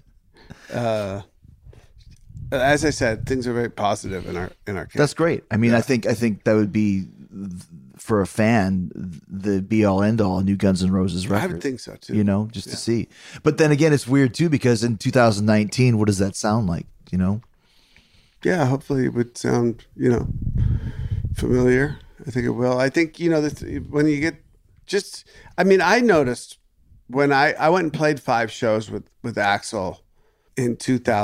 As I said, things are very positive in our camp. That's great. I mean, I think that would be, for a fan, the be all end all new Guns N' Roses record. I would think so too. You know, just to see. But then again, it's weird too, because in 2019, what does that sound like? You know? Yeah, hopefully it would sound, you know, familiar. I think it will. I think, you know, when you get just, I mean, I noticed when I went and played 5 shows with Axl in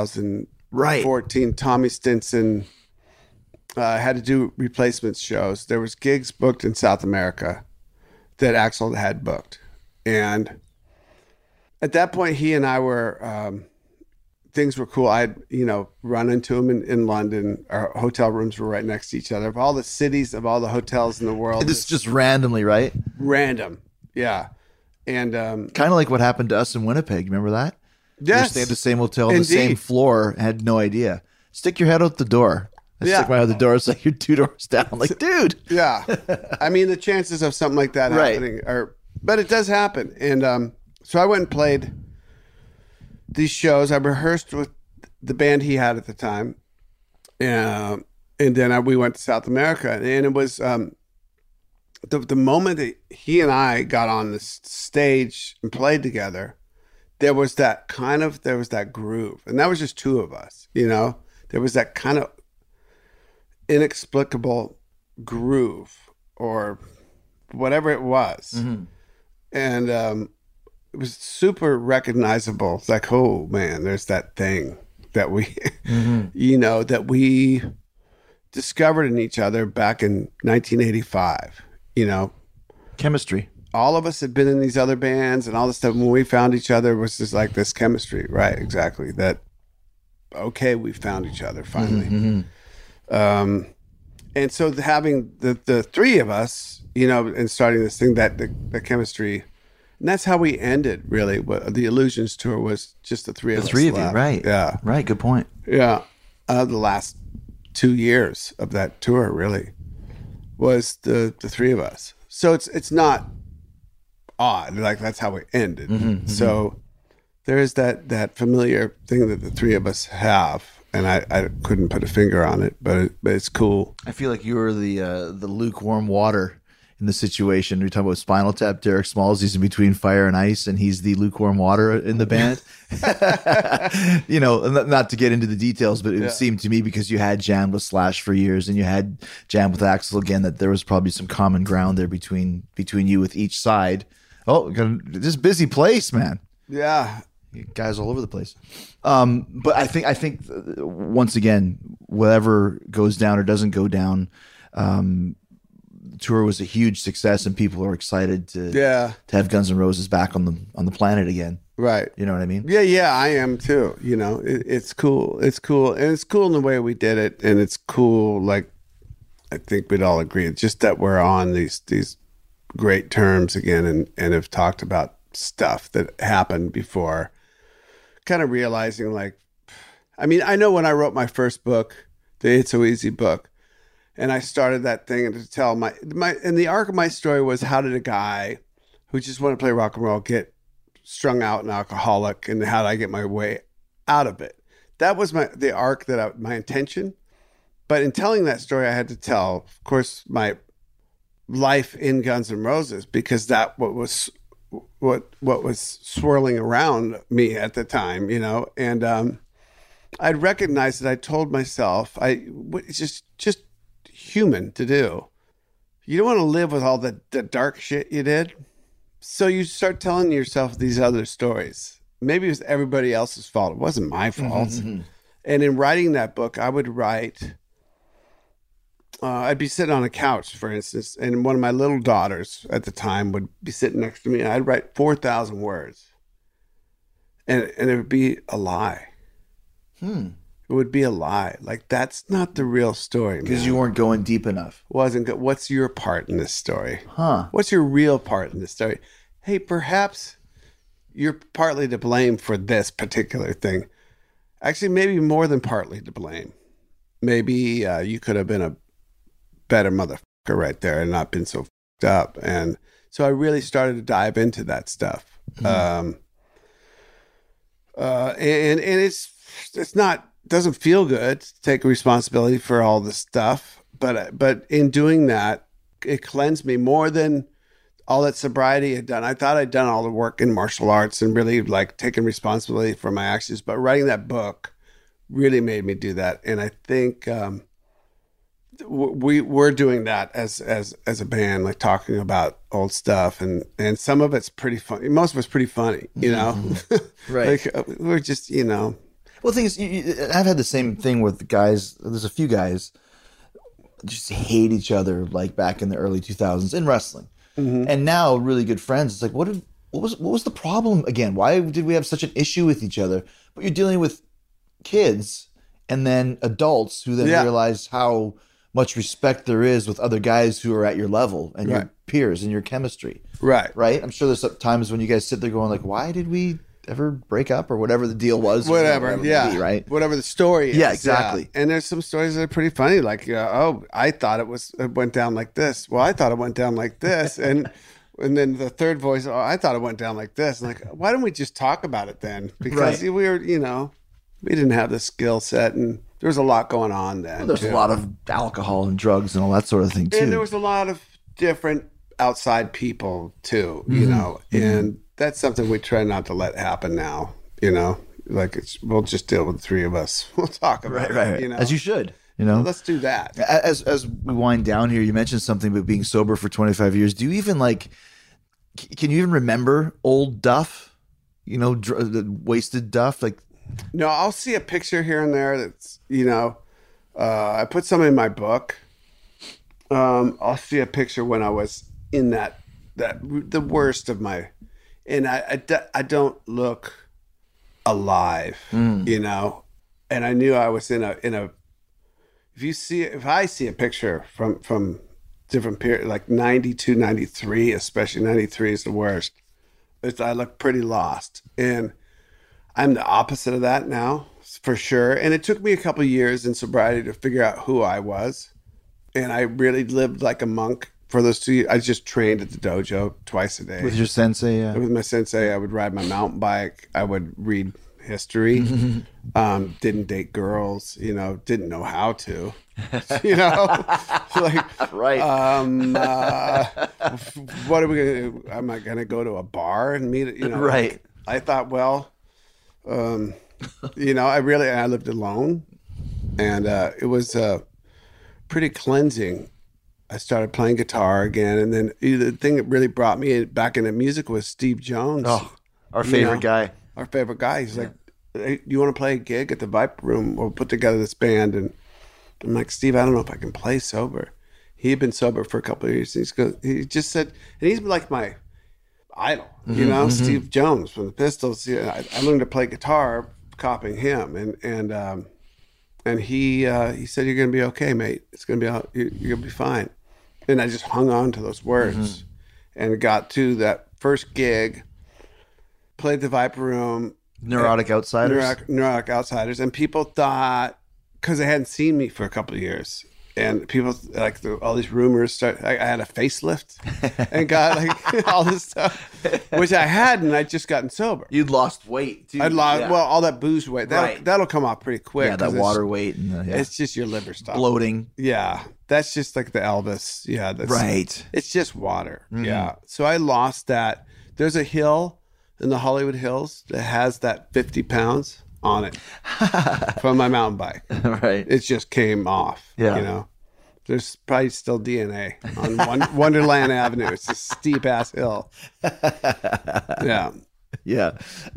2014, Tommy Stinson had to do replacement shows. There was gigs booked in South America that Axl had booked. And at that point, he and I were, things were cool. I'd, you know, run into him in London. Our hotel rooms were right next to each other. Of all the cities, of all the hotels in the world. This is just randomly, right? Random. Yeah. And kind of like what happened to us in Winnipeg. Remember that? yes. We stayed at the same hotel, on the Indeed. same floor, had no idea. Stick your head out the door. I stick my head out the door. It's like you're 2 doors down. I'm like, dude. Yeah. I mean, the chances of something like that Right. happening are, but it does happen. And so I went and played these shows. I rehearsed with the band he had at the time. And then we went to South America. And it was the moment that he and I got on the stage and played together, there was that groove. And that was just 2 of us, you know? There was that kind of inexplicable groove or whatever it was. And it was super recognizable. It's like, oh man, there's that thing that we, you know, that we discovered in each other back in 1985, you know. Chemistry. All of us had been in these other bands and all this stuff. When we found each other, it was just like this chemistry, right? Exactly. That, okay, we found each other finally. And so having the 3 of us, you know, and starting this thing, that the chemistry, and that's how we ended, really. The Illusions tour was just the 3 of us. The 3 of you, left. right. Yeah. Right, good point. Yeah. The last 2 years of that tour, really, was the 3 of us. So it's not odd. Like, that's how it ended. So there is that familiar thing that the 3 of us have. And I couldn't put a finger on it, but it's cool. I feel like you were the lukewarm water in the situation. You're talking about Spinal Tap. Derek Smalls, he's in between fire and ice, and he's the lukewarm water in the band. You know, not to get into the details, but it seemed to me, because you had jammed with Slash for years and you had jammed with Axl again, that there was probably some common ground there between you with each side. Oh, this busy place, man. Yeah. Guys all over the place. But I think once again, whatever goes down or doesn't go down, the tour was a huge success, and people are excited to have Guns N' Roses back on the planet again. Right. You know what I mean? Yeah, I am too. You know, it's cool. It's cool. And it's cool in the way we did it. And it's cool, like, I think we'd all agree. It's just that we're on these great terms again and have talked about stuff that happened before. Kind of realizing, like, I mean, I know when I wrote my first book, the It's So Easy book, and I started that thing and to tell and the arc of my story was, how did a guy who just wanted to play rock and roll get strung out and alcoholic, and how did I get my way out of it? That was the arc my intention. But in telling that story, I had to tell, of course, my life in Guns N' Roses, because that what was swirling around me at the time, you know. And I'd recognized that I told myself, it's just human to do. You don't want to live with all the dark shit you did. So you start telling yourself these other stories. Maybe it was everybody else's fault. It wasn't my fault. And in writing that book, I would write, I'd be sitting on a couch, for instance, and one of my little daughters at the time would be sitting next to me, and I'd write 4,000 words. and it would be a lie. It would be a lie. Like, that's not the real story, Because man. you weren't going deep enough. Wasn't good. What's your part in this story? Huh. What's your real part in this story? Hey, perhaps you're partly to blame for this particular thing. Actually, maybe more than partly to blame. Maybe you could have been a better motherfucker right there and not been so fucked up. And so I really started to dive into that stuff. And it's not, doesn't feel good to take responsibility for all this stuff, but in doing that, it cleansed me more than all that sobriety had done. I thought I'd done all the work in martial arts and really like taking responsibility for my actions, but writing that book really made me do that. And I think we're doing that as a band, like talking about old stuff, and some of it's pretty funny. Most of it's pretty funny, you know. Right. Like, we're just, you know. Well, the thing is, I've had the same thing with guys. There's a few guys just hate each other, like back in the early 2000s in wrestling, and now really good friends. It's like, what was the problem again? Why did we have such an issue with each other? But you're dealing with kids and then adults who then realize how much respect there is with other guys who are at your level and your peers and your chemistry. Right. I'm sure there's times when you guys sit there going like, why did we ever break up or whatever the deal was? Whatever, it yeah. be, right? Whatever the story is. Yeah, exactly. And there's some stories that are pretty funny. Like, I thought it went down like this. Well, I thought it went down like this. And then the third voice, I thought it went down like this. And like, why don't we just talk about it then? Because we were, you know, we didn't have the skill set, and there was a lot going on then. Well, there's a lot of alcohol and drugs and all that sort of thing too. And there was a lot of different outside people too, you know, and that's something we try not to let happen now, you know, like we'll just deal with the three of us. We'll talk about it, you know, as you should, you know. Let's do that. As we wind down here, you mentioned something about being sober for 25 years. Do you even can you even remember old Duff, you know, the wasted Duff? Like, no, I'll see a picture here and there that's, you know, I put some in my book. I'll see a picture when I was in that the worst of my, and I don't look alive, you know, and I knew I was in a, if I see a picture from different period, like 92, 93, especially 93 is the worst. I look pretty lost, and I'm the opposite of that now, for sure. And it took me a couple of years in sobriety to figure out who I was. And I really lived like a monk for those 2 years. I just trained at the dojo twice a day. with your sensei? With my sensei, I would ride my mountain bike. I would read history. Didn't date girls, you know, didn't know how to, you know, like, Right. What are we going to do? Am I going to go to a bar and meet, you know? Right. Like, I thought, well, you know, I lived alone, and it was pretty cleansing. I started playing guitar again, and then the thing that really brought me back into music was Steve Jones. Oh, our favorite guy. Our favorite guy. He's like, hey, you want to play a gig at the Viper Room? We'll put together this band. And I'm like, Steve, I don't know if I can play sober. He had been sober for a couple of years. He just said, and he's like my idol, you know, Steve Jones from the Pistols. Yeah, I learned to play guitar copying him, and he said, "You're gonna be okay, mate. It's gonna be you're gonna be fine." And I just hung on to those words, and got to that first gig. Played the Viper Room, Neurotic Outsiders. Neurotic Outsiders, and people thought, because they hadn't seen me for a couple of years. And people, like, all these rumors start. I had a facelift and got like all this stuff, which I hadn't. I'd just gotten sober. You'd lost weight too. I'd lost all that booze weight. That'll come off pretty quick. Yeah, that water weight and it's just your liver stuff. Bloating. Yeah, that's just like the Elvis. Yeah, that's Right. It's just water. Yeah. So I lost that. There's a hill in the Hollywood Hills that has that 50 pounds on it from my mountain bike. Right. It just came off. Yeah. You know, there's probably still DNA on Wonderland Avenue. It's a steep ass hill. Yeah. Yeah.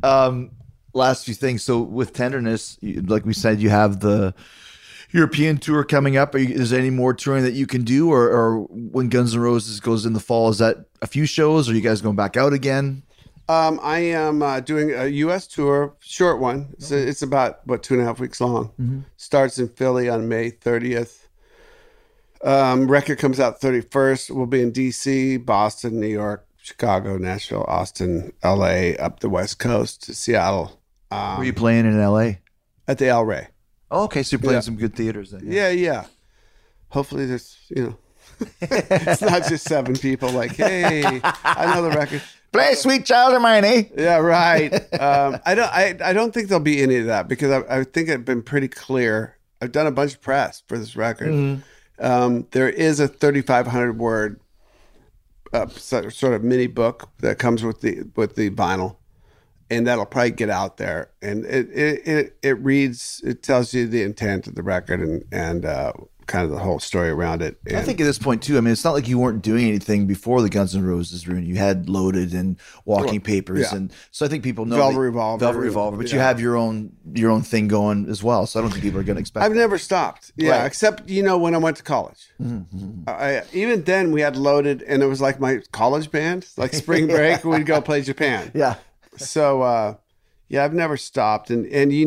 Last few things. So with Tenderness, like we said, you have the European tour coming up. Is there any more touring that you can do, or when Guns N' Roses goes in the fall, is that a few shows, or are you guys going back out again? I am doing a U.S. tour, short one. It's about, 2.5 weeks long. Starts in Philly on May 30th. Record comes out 31st. We'll be in D.C., Boston, New York, Chicago, Nashville, Austin, L.A., up the West Coast to Seattle. Were you playing in L.A.? At the El Rey. Oh, okay, so you're playing some good theaters then. Yeah. Hopefully there's, it's not just 7 people like, hey, I know the record. Play Sweet Child of Mine, eh? Yeah, right. I don't think there'll be any of that because I think I've been pretty clear. I've done a bunch of press for this record. There is a 3,500 word sort of mini book that comes with the vinyl, and that'll probably get out there. And it reads, it tells you the intent of the record and kind of the whole story around it. And I think at this point too, I mean, it's not like you weren't doing anything before the Guns N' Roses reunion. You had Loaded and Walking Papers, and so I think people know Velvet Revolver, but you have your own thing going as well. So I don't think people are going to expect. I've never stopped, Right. except when I went to college. Even then, we had Loaded, and it was like my college band, like spring break, we'd go play Japan. Yeah. So I've never stopped, and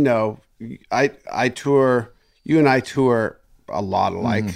I tour. You and I tour a lot alike.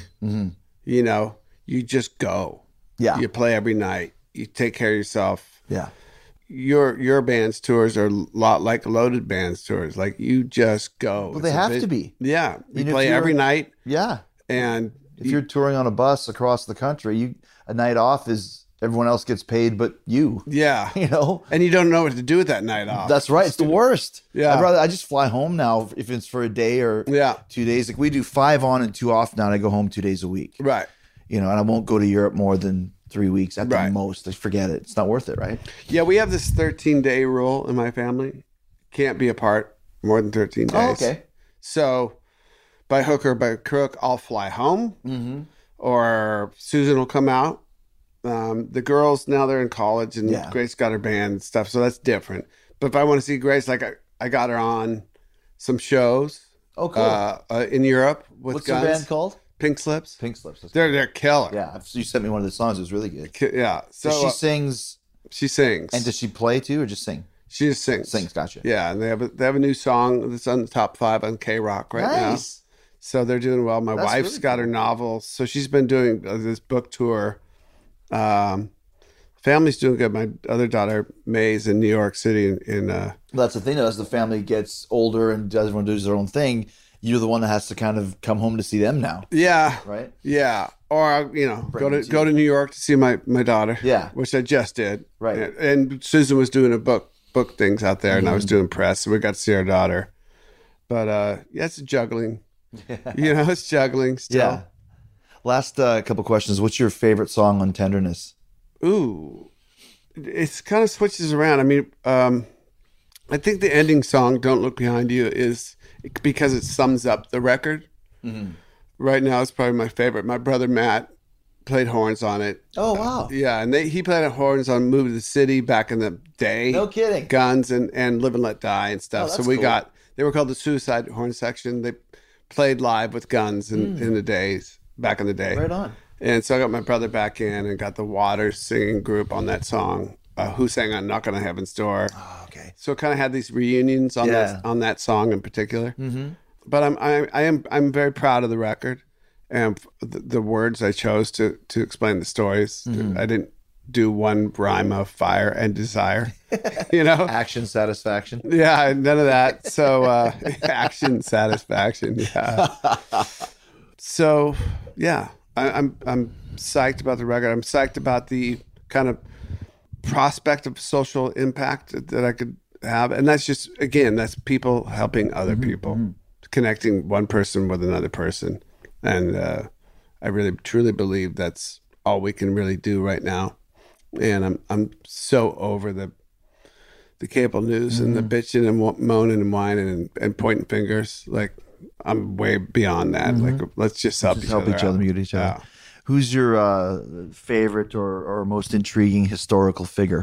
You just go. Yeah. You play every night. You take care of yourself. Yeah. Your band's tours are a lot like Loaded band's tours. Like you just go. Well, they have to be. Yeah. You know, if play you're- every night, Yeah. and If you're touring on a bus across the country, a night off is everyone else gets paid, but you. yeah, and you don't know what to do with that night off. That's right. It's the worst. Yeah. I just fly home now if it's for a day or 2 days. Like we do 5 on and 2 off now, and I go home 2 days a week. Right. And I won't go to Europe more than 3 weeks at the most. I forget it. It's not worth it, right? Yeah, we have this 13-day rule in my family. Can't be apart more than 13 days. Oh, okay. So by hook or by crook, I'll fly home, or Susan will come out. The girls, now they're in college, and Grace got her band and stuff, so that's different. But if I want to see Grace, like I got her on some shows. Oh, cool. In Europe with What's Guns. the band called? Pink Slips. Pink Slips. That's They're killer. Yeah, you sent me one of the songs. It was really good. Yeah. So she sings. She sings. And does she play too, or just sing? She just sings. Sings, gotcha. Yeah, and they have a new song that's on the top 5 on K-Rock right now. Nice. So they're doing well. My That's wife's really got her novel, so she's been doing this book tour. Family's doing good. My other daughter May's in New York City. That's the thing, though. As the family gets older and everyone does their own thing, you're the one that has to kind of come home to see them now. Yeah. Right? Yeah. Or go to New York to see my daughter. Yeah. Which I just did. Right. And Susan was doing a book things out there, and I was doing press, so we got to see our daughter. But it's juggling. Yeah. It's juggling still. Yeah. Last couple questions. What's your favorite song on Tenderness? Ooh, it's kind of switches around. I mean, I think the ending song, "Don't Look Behind You," is because it sums up the record. Right now, it's probably my favorite. My brother Matt played horns on it. Oh, wow. Yeah, and he played horns on "Move to the City" back in the day. No kidding. Guns and "Live and Let Die" and stuff. Oh, so that's cool. they were called the Suicide Horn Section. They played live with Guns in the days back in the day. Right on. And so I got my brother back in and got the Waters singing group on that song, who sang on "Knock on Heaven's Door." Oh, okay. So kind of had these reunions on that song in particular. But I'm very proud of the record and the words I chose to explain the stories. I didn't do one rhyme of fire and desire, Action, satisfaction. Yeah, none of that. So action, satisfaction. Yeah. So yeah. I'm psyched about the record. I'm psyched about the kind of prospect of social impact that I could have. And that's just, again, that's people helping other people, connecting one person with another person. And I really, truly believe that's all we can really do right now. And I'm so over the cable news and the bitching and moaning and whining and pointing fingers. Like, I'm way beyond that. Like, let's just help each other. Meet each other. Yeah. Who's your favorite or most intriguing historical figure?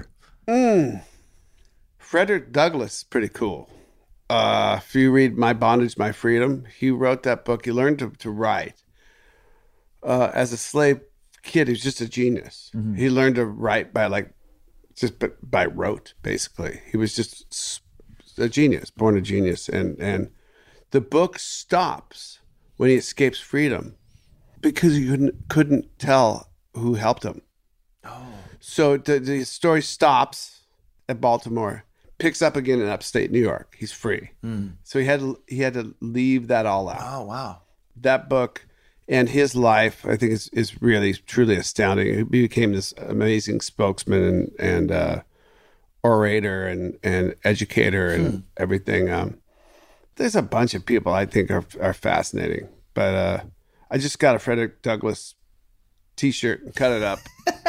Frederick Douglass, pretty cool. If you read My Bondage, My Freedom, he wrote that book. He learned to write. As a slave kid, he was just a genius. He learned to write by like just by rote, basically. He was just a genius, born a genius. And the book stops when he escapes freedom because he couldn't tell who helped him. Oh. So the story stops at Baltimore, picks up again in upstate New York. He's free. So he had to leave that all out. Oh, wow. That book and his life, I think, is really, truly astounding. He became this amazing spokesman and orator and educator and everything. There's a bunch of people I think are fascinating. But I just got a Frederick Douglass T-shirt and cut it up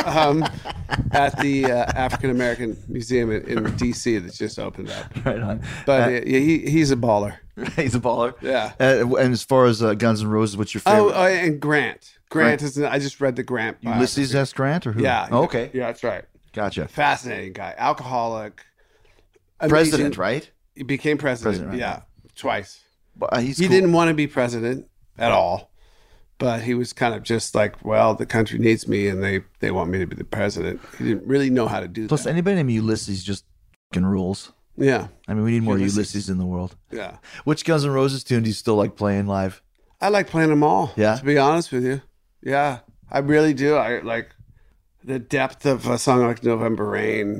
at the African American Museum in D.C. that just opened up. Right on. But he's a baller. He's a baller. Yeah. And as far as Guns N' Roses, what's your favorite? Oh, and Grant. Grant is. I just read the Grant biography. Ulysses S. Grant or who? Yeah. Oh, okay. Yeah, that's right. Gotcha. Fascinating guy. Alcoholic. President, amazing. right? He became president. Right. Yeah, twice. But he didn't want to be president at all. But he was kind of just like, well, the country needs me, and they want me to be the president. He didn't really know how to do Plus, that. anybody named Ulysses just fucking rules. Yeah. I mean, we need more Ulysses in the world. Yeah. Which Guns N' Roses tune do you still like playing live? I like playing them all. Yeah? To be honest with you. Yeah. I really do. I like the depth of a song like November Rain,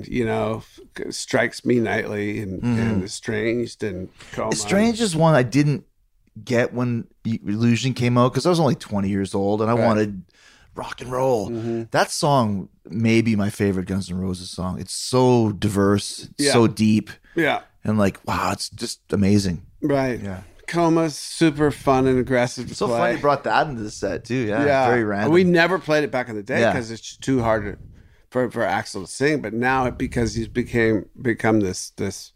strikes me nightly and Estranged and Coma. Estranged is one I didn't get when Illusion came out because I was only 20 years old and I wanted rock and roll. That song may be my favorite Guns N' Roses song. It's so diverse, so deep. Yeah. And like, wow, it's just amazing. Right. Yeah. Coma's super fun and aggressive to So play. funny you brought that into the set too. Yeah. Very random. We never played it back in the day because it's too hard for Axl to sing. But now because he's become this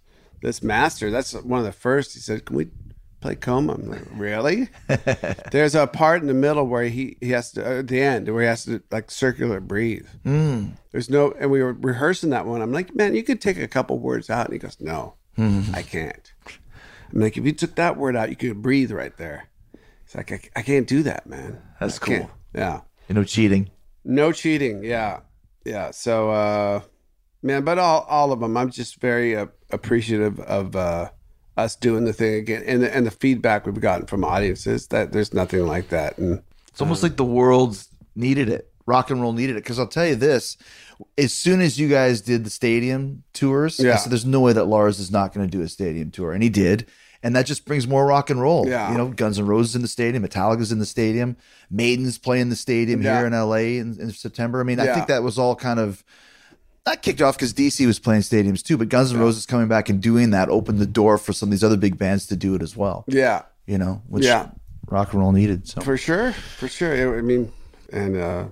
master. That's one of the first. He said, "Can we play Coma?" I'm like, really? There's a part in the middle where he has to, at the end, where he has to like circular breathe. There's no, and we were rehearsing that one. I'm like, man, you could take a couple words out. And he goes, no, I can't. I'm like, if you took that word out, you could breathe right there. It's like, I can't do that, man. That's I can't. cool. Yeah. No cheating. No cheating. Yeah. Yeah. So, man, but all of them, I'm just very appreciative of, us doing the thing again and the feedback we've gotten from audiences that there's nothing like that. And it's almost like the world needed it. Rock and roll needed it. Because I'll tell you this, as soon as you guys did the stadium tours, I said, there's no way that Lars is not going to do a stadium tour. And he did. And that just brings more rock and roll. Yeah. Guns N' Roses in the stadium, Metallica's in the stadium, Maiden's playing the stadium here in LA in September. I mean, I think that was all kind of not kicked off because DC was playing stadiums too, but Guns N' Roses coming back and doing that opened the door for some of these other big bands to do it as well. Yeah. Which rock and roll needed. So For sure. I mean, and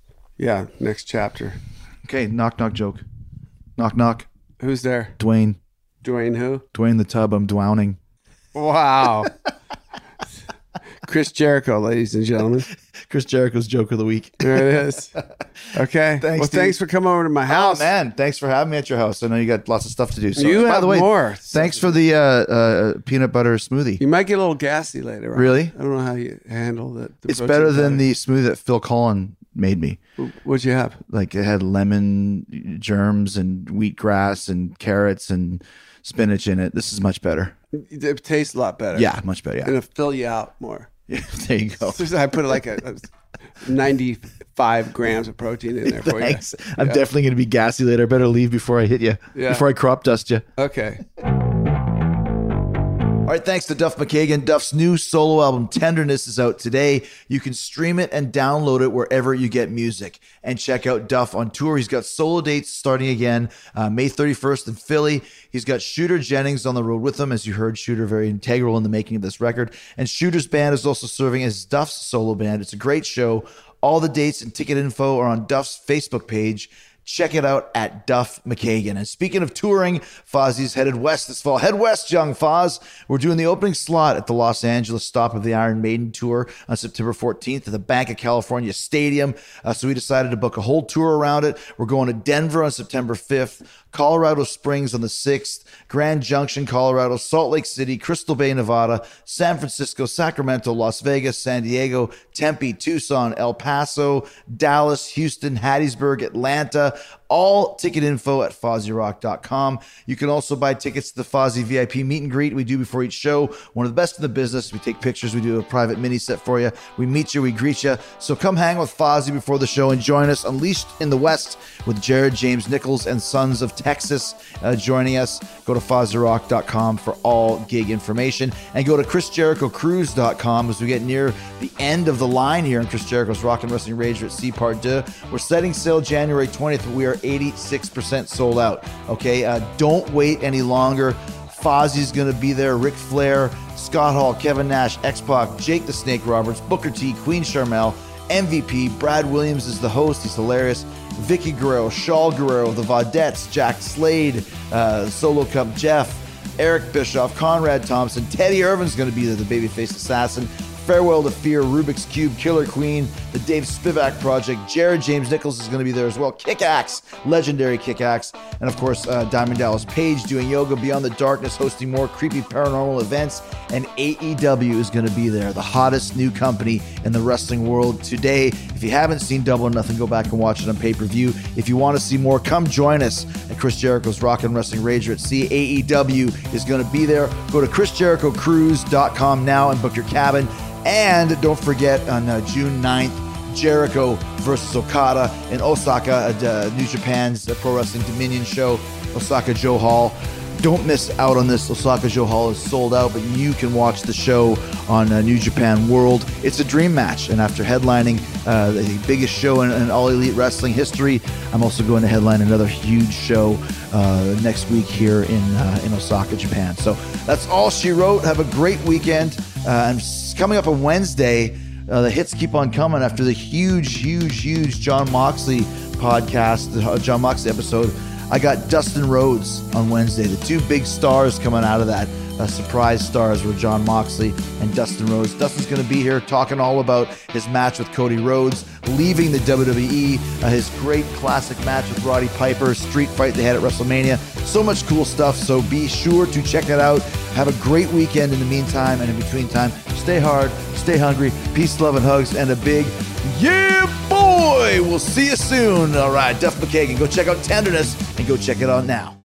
next chapter. okay, knock knock joke. Knock knock. Who's there? Dwayne. Dwayne who? Dwayne the Tub, I'm drowning. Wow. Chris Jericho, ladies and gentlemen. Chris Jericho's joke of the week. There it is. Okay. Thanks, dude. Thanks for coming over to my house. Oh man, thanks for having me at your house. I know you got lots of stuff to do. So, You by have the way, more. Thanks for the peanut butter smoothie. You might get a little gassy later. Right? Really? I don't know how you handle that. It's better than the smoothie that Phil Collin made me. What'd you have? Like it had lemon germs and wheatgrass and carrots and spinach in it. This is much better. It tastes a lot better. Yeah, much better. And Yeah, it'll fill you out more. yeah there you go. So I put like a 95 grams of protein in there for you. Thanks. I'm definitely going to be gassy later. I better leave before I hit you. Yeah. Before I crop dust you. Okay. All right, thanks to Duff McKagan. Duff's new solo album, Tenderness, is out today. You can stream it and download it wherever you get music. And check out Duff on tour. He's got solo dates starting again May 31st in Philly. He's got Shooter Jennings on the road with him. As you heard, Shooter very integral in the making of this record. And Shooter's band is also serving as Duff's solo band. It's a great show. All the dates and ticket info are on Duff's Facebook page. Check it out at Duff McKagan. And speaking of touring, Fozzie's headed west this fall. Head west, young Foz. We're doing the opening slot at the Los Angeles stop of the Iron Maiden tour on September 14th at the Bank of California Stadium. So we decided to book a whole tour around it. We're going to Denver on September 5th, Colorado Springs on the 6th, Grand Junction, Colorado, Salt Lake City, Crystal Bay, Nevada, San Francisco, Sacramento, Las Vegas, San Diego, Tempe, Tucson, El Paso, Dallas, Houston, Hattiesburg, Atlanta, All ticket info at FozzyRock.com. You can also buy tickets to the Fozzy VIP meet and greet we do before each show. One of the best in the business. We take pictures. We do a private mini set for you. We meet you. We greet you. So come hang with Fozzy before the show and join us. Unleashed in the West with Jared James Nichols and Sons of Texas joining us. Go to FozzyRock.com for all gig information. And go to ChrisJerichoCruise.com as we get near the end of the line here in Chris Jericho's Rock and Wrestling Rage at C Part 2. We're setting sail January 20th. We are 86% sold out. Okay, don't wait any longer. Fozzy's going to be there. Ric Flair, Scott Hall, Kevin Nash, X-Pac, Jake the Snake Roberts, Booker T, Queen Sharmell, MVP. Brad Williams is the host. He's hilarious. Vicky Guerrero, Shaul Guerrero, the Vaudettes, Jack Slade, Solo Cup Jeff, Eric Bischoff, Conrad Thompson, Teddy Irvin's going to be there, the babyface assassin. Farewell to Fear, Rubik's Cube, Killer Queen, the Dave Spivak Project. Jared James Nichols is going to be there as well. Kick-Axe, legendary Kick-Axe. And of course, Diamond Dallas Page doing yoga, Beyond the Darkness, hosting more creepy paranormal events. And AEW is going to be there, the hottest new company in the wrestling world today. If you haven't seen Double or Nothing, go back and watch it on pay-per-view. If you want to see more, come join us at Chris Jericho's Rock and Wrestling Rager at Sea. AEW is going to be there. Go to ChrisJerichoCruise.com now and book your cabin. And don't forget, on June 9th, Jericho versus Okada in Osaka at New Japan's Pro Wrestling Dominion show, Osaka Joe Hall. Don't miss out on this. Osaka Joe Hall is sold out, but you can watch the show on New Japan World. It's a dream match, and after headlining the biggest show in All Elite Wrestling history, I'm also going to headline another huge show next week here in Osaka, Japan. So that's all she wrote. Have a great weekend. And coming up on Wednesday, the hits keep on coming after the huge John Moxley podcast, the John Moxley episode. I got Dustin Rhodes on Wednesday. The two big stars coming out of that, surprise stars, were John Moxley and Dustin Rhodes. Dustin's going to be here talking all about his match with Cody Rhodes, leaving the WWE, his great classic match with Roddy Piper, street fight they had at WrestleMania. So much cool stuff, so be sure to check it out. Have a great weekend in the meantime, and in between time, stay hard, stay hungry, peace, love, and hugs, and a big yeah, boy! We'll see you soon. All right, Duff McKagan, go check out Tenderness, and go check it out now.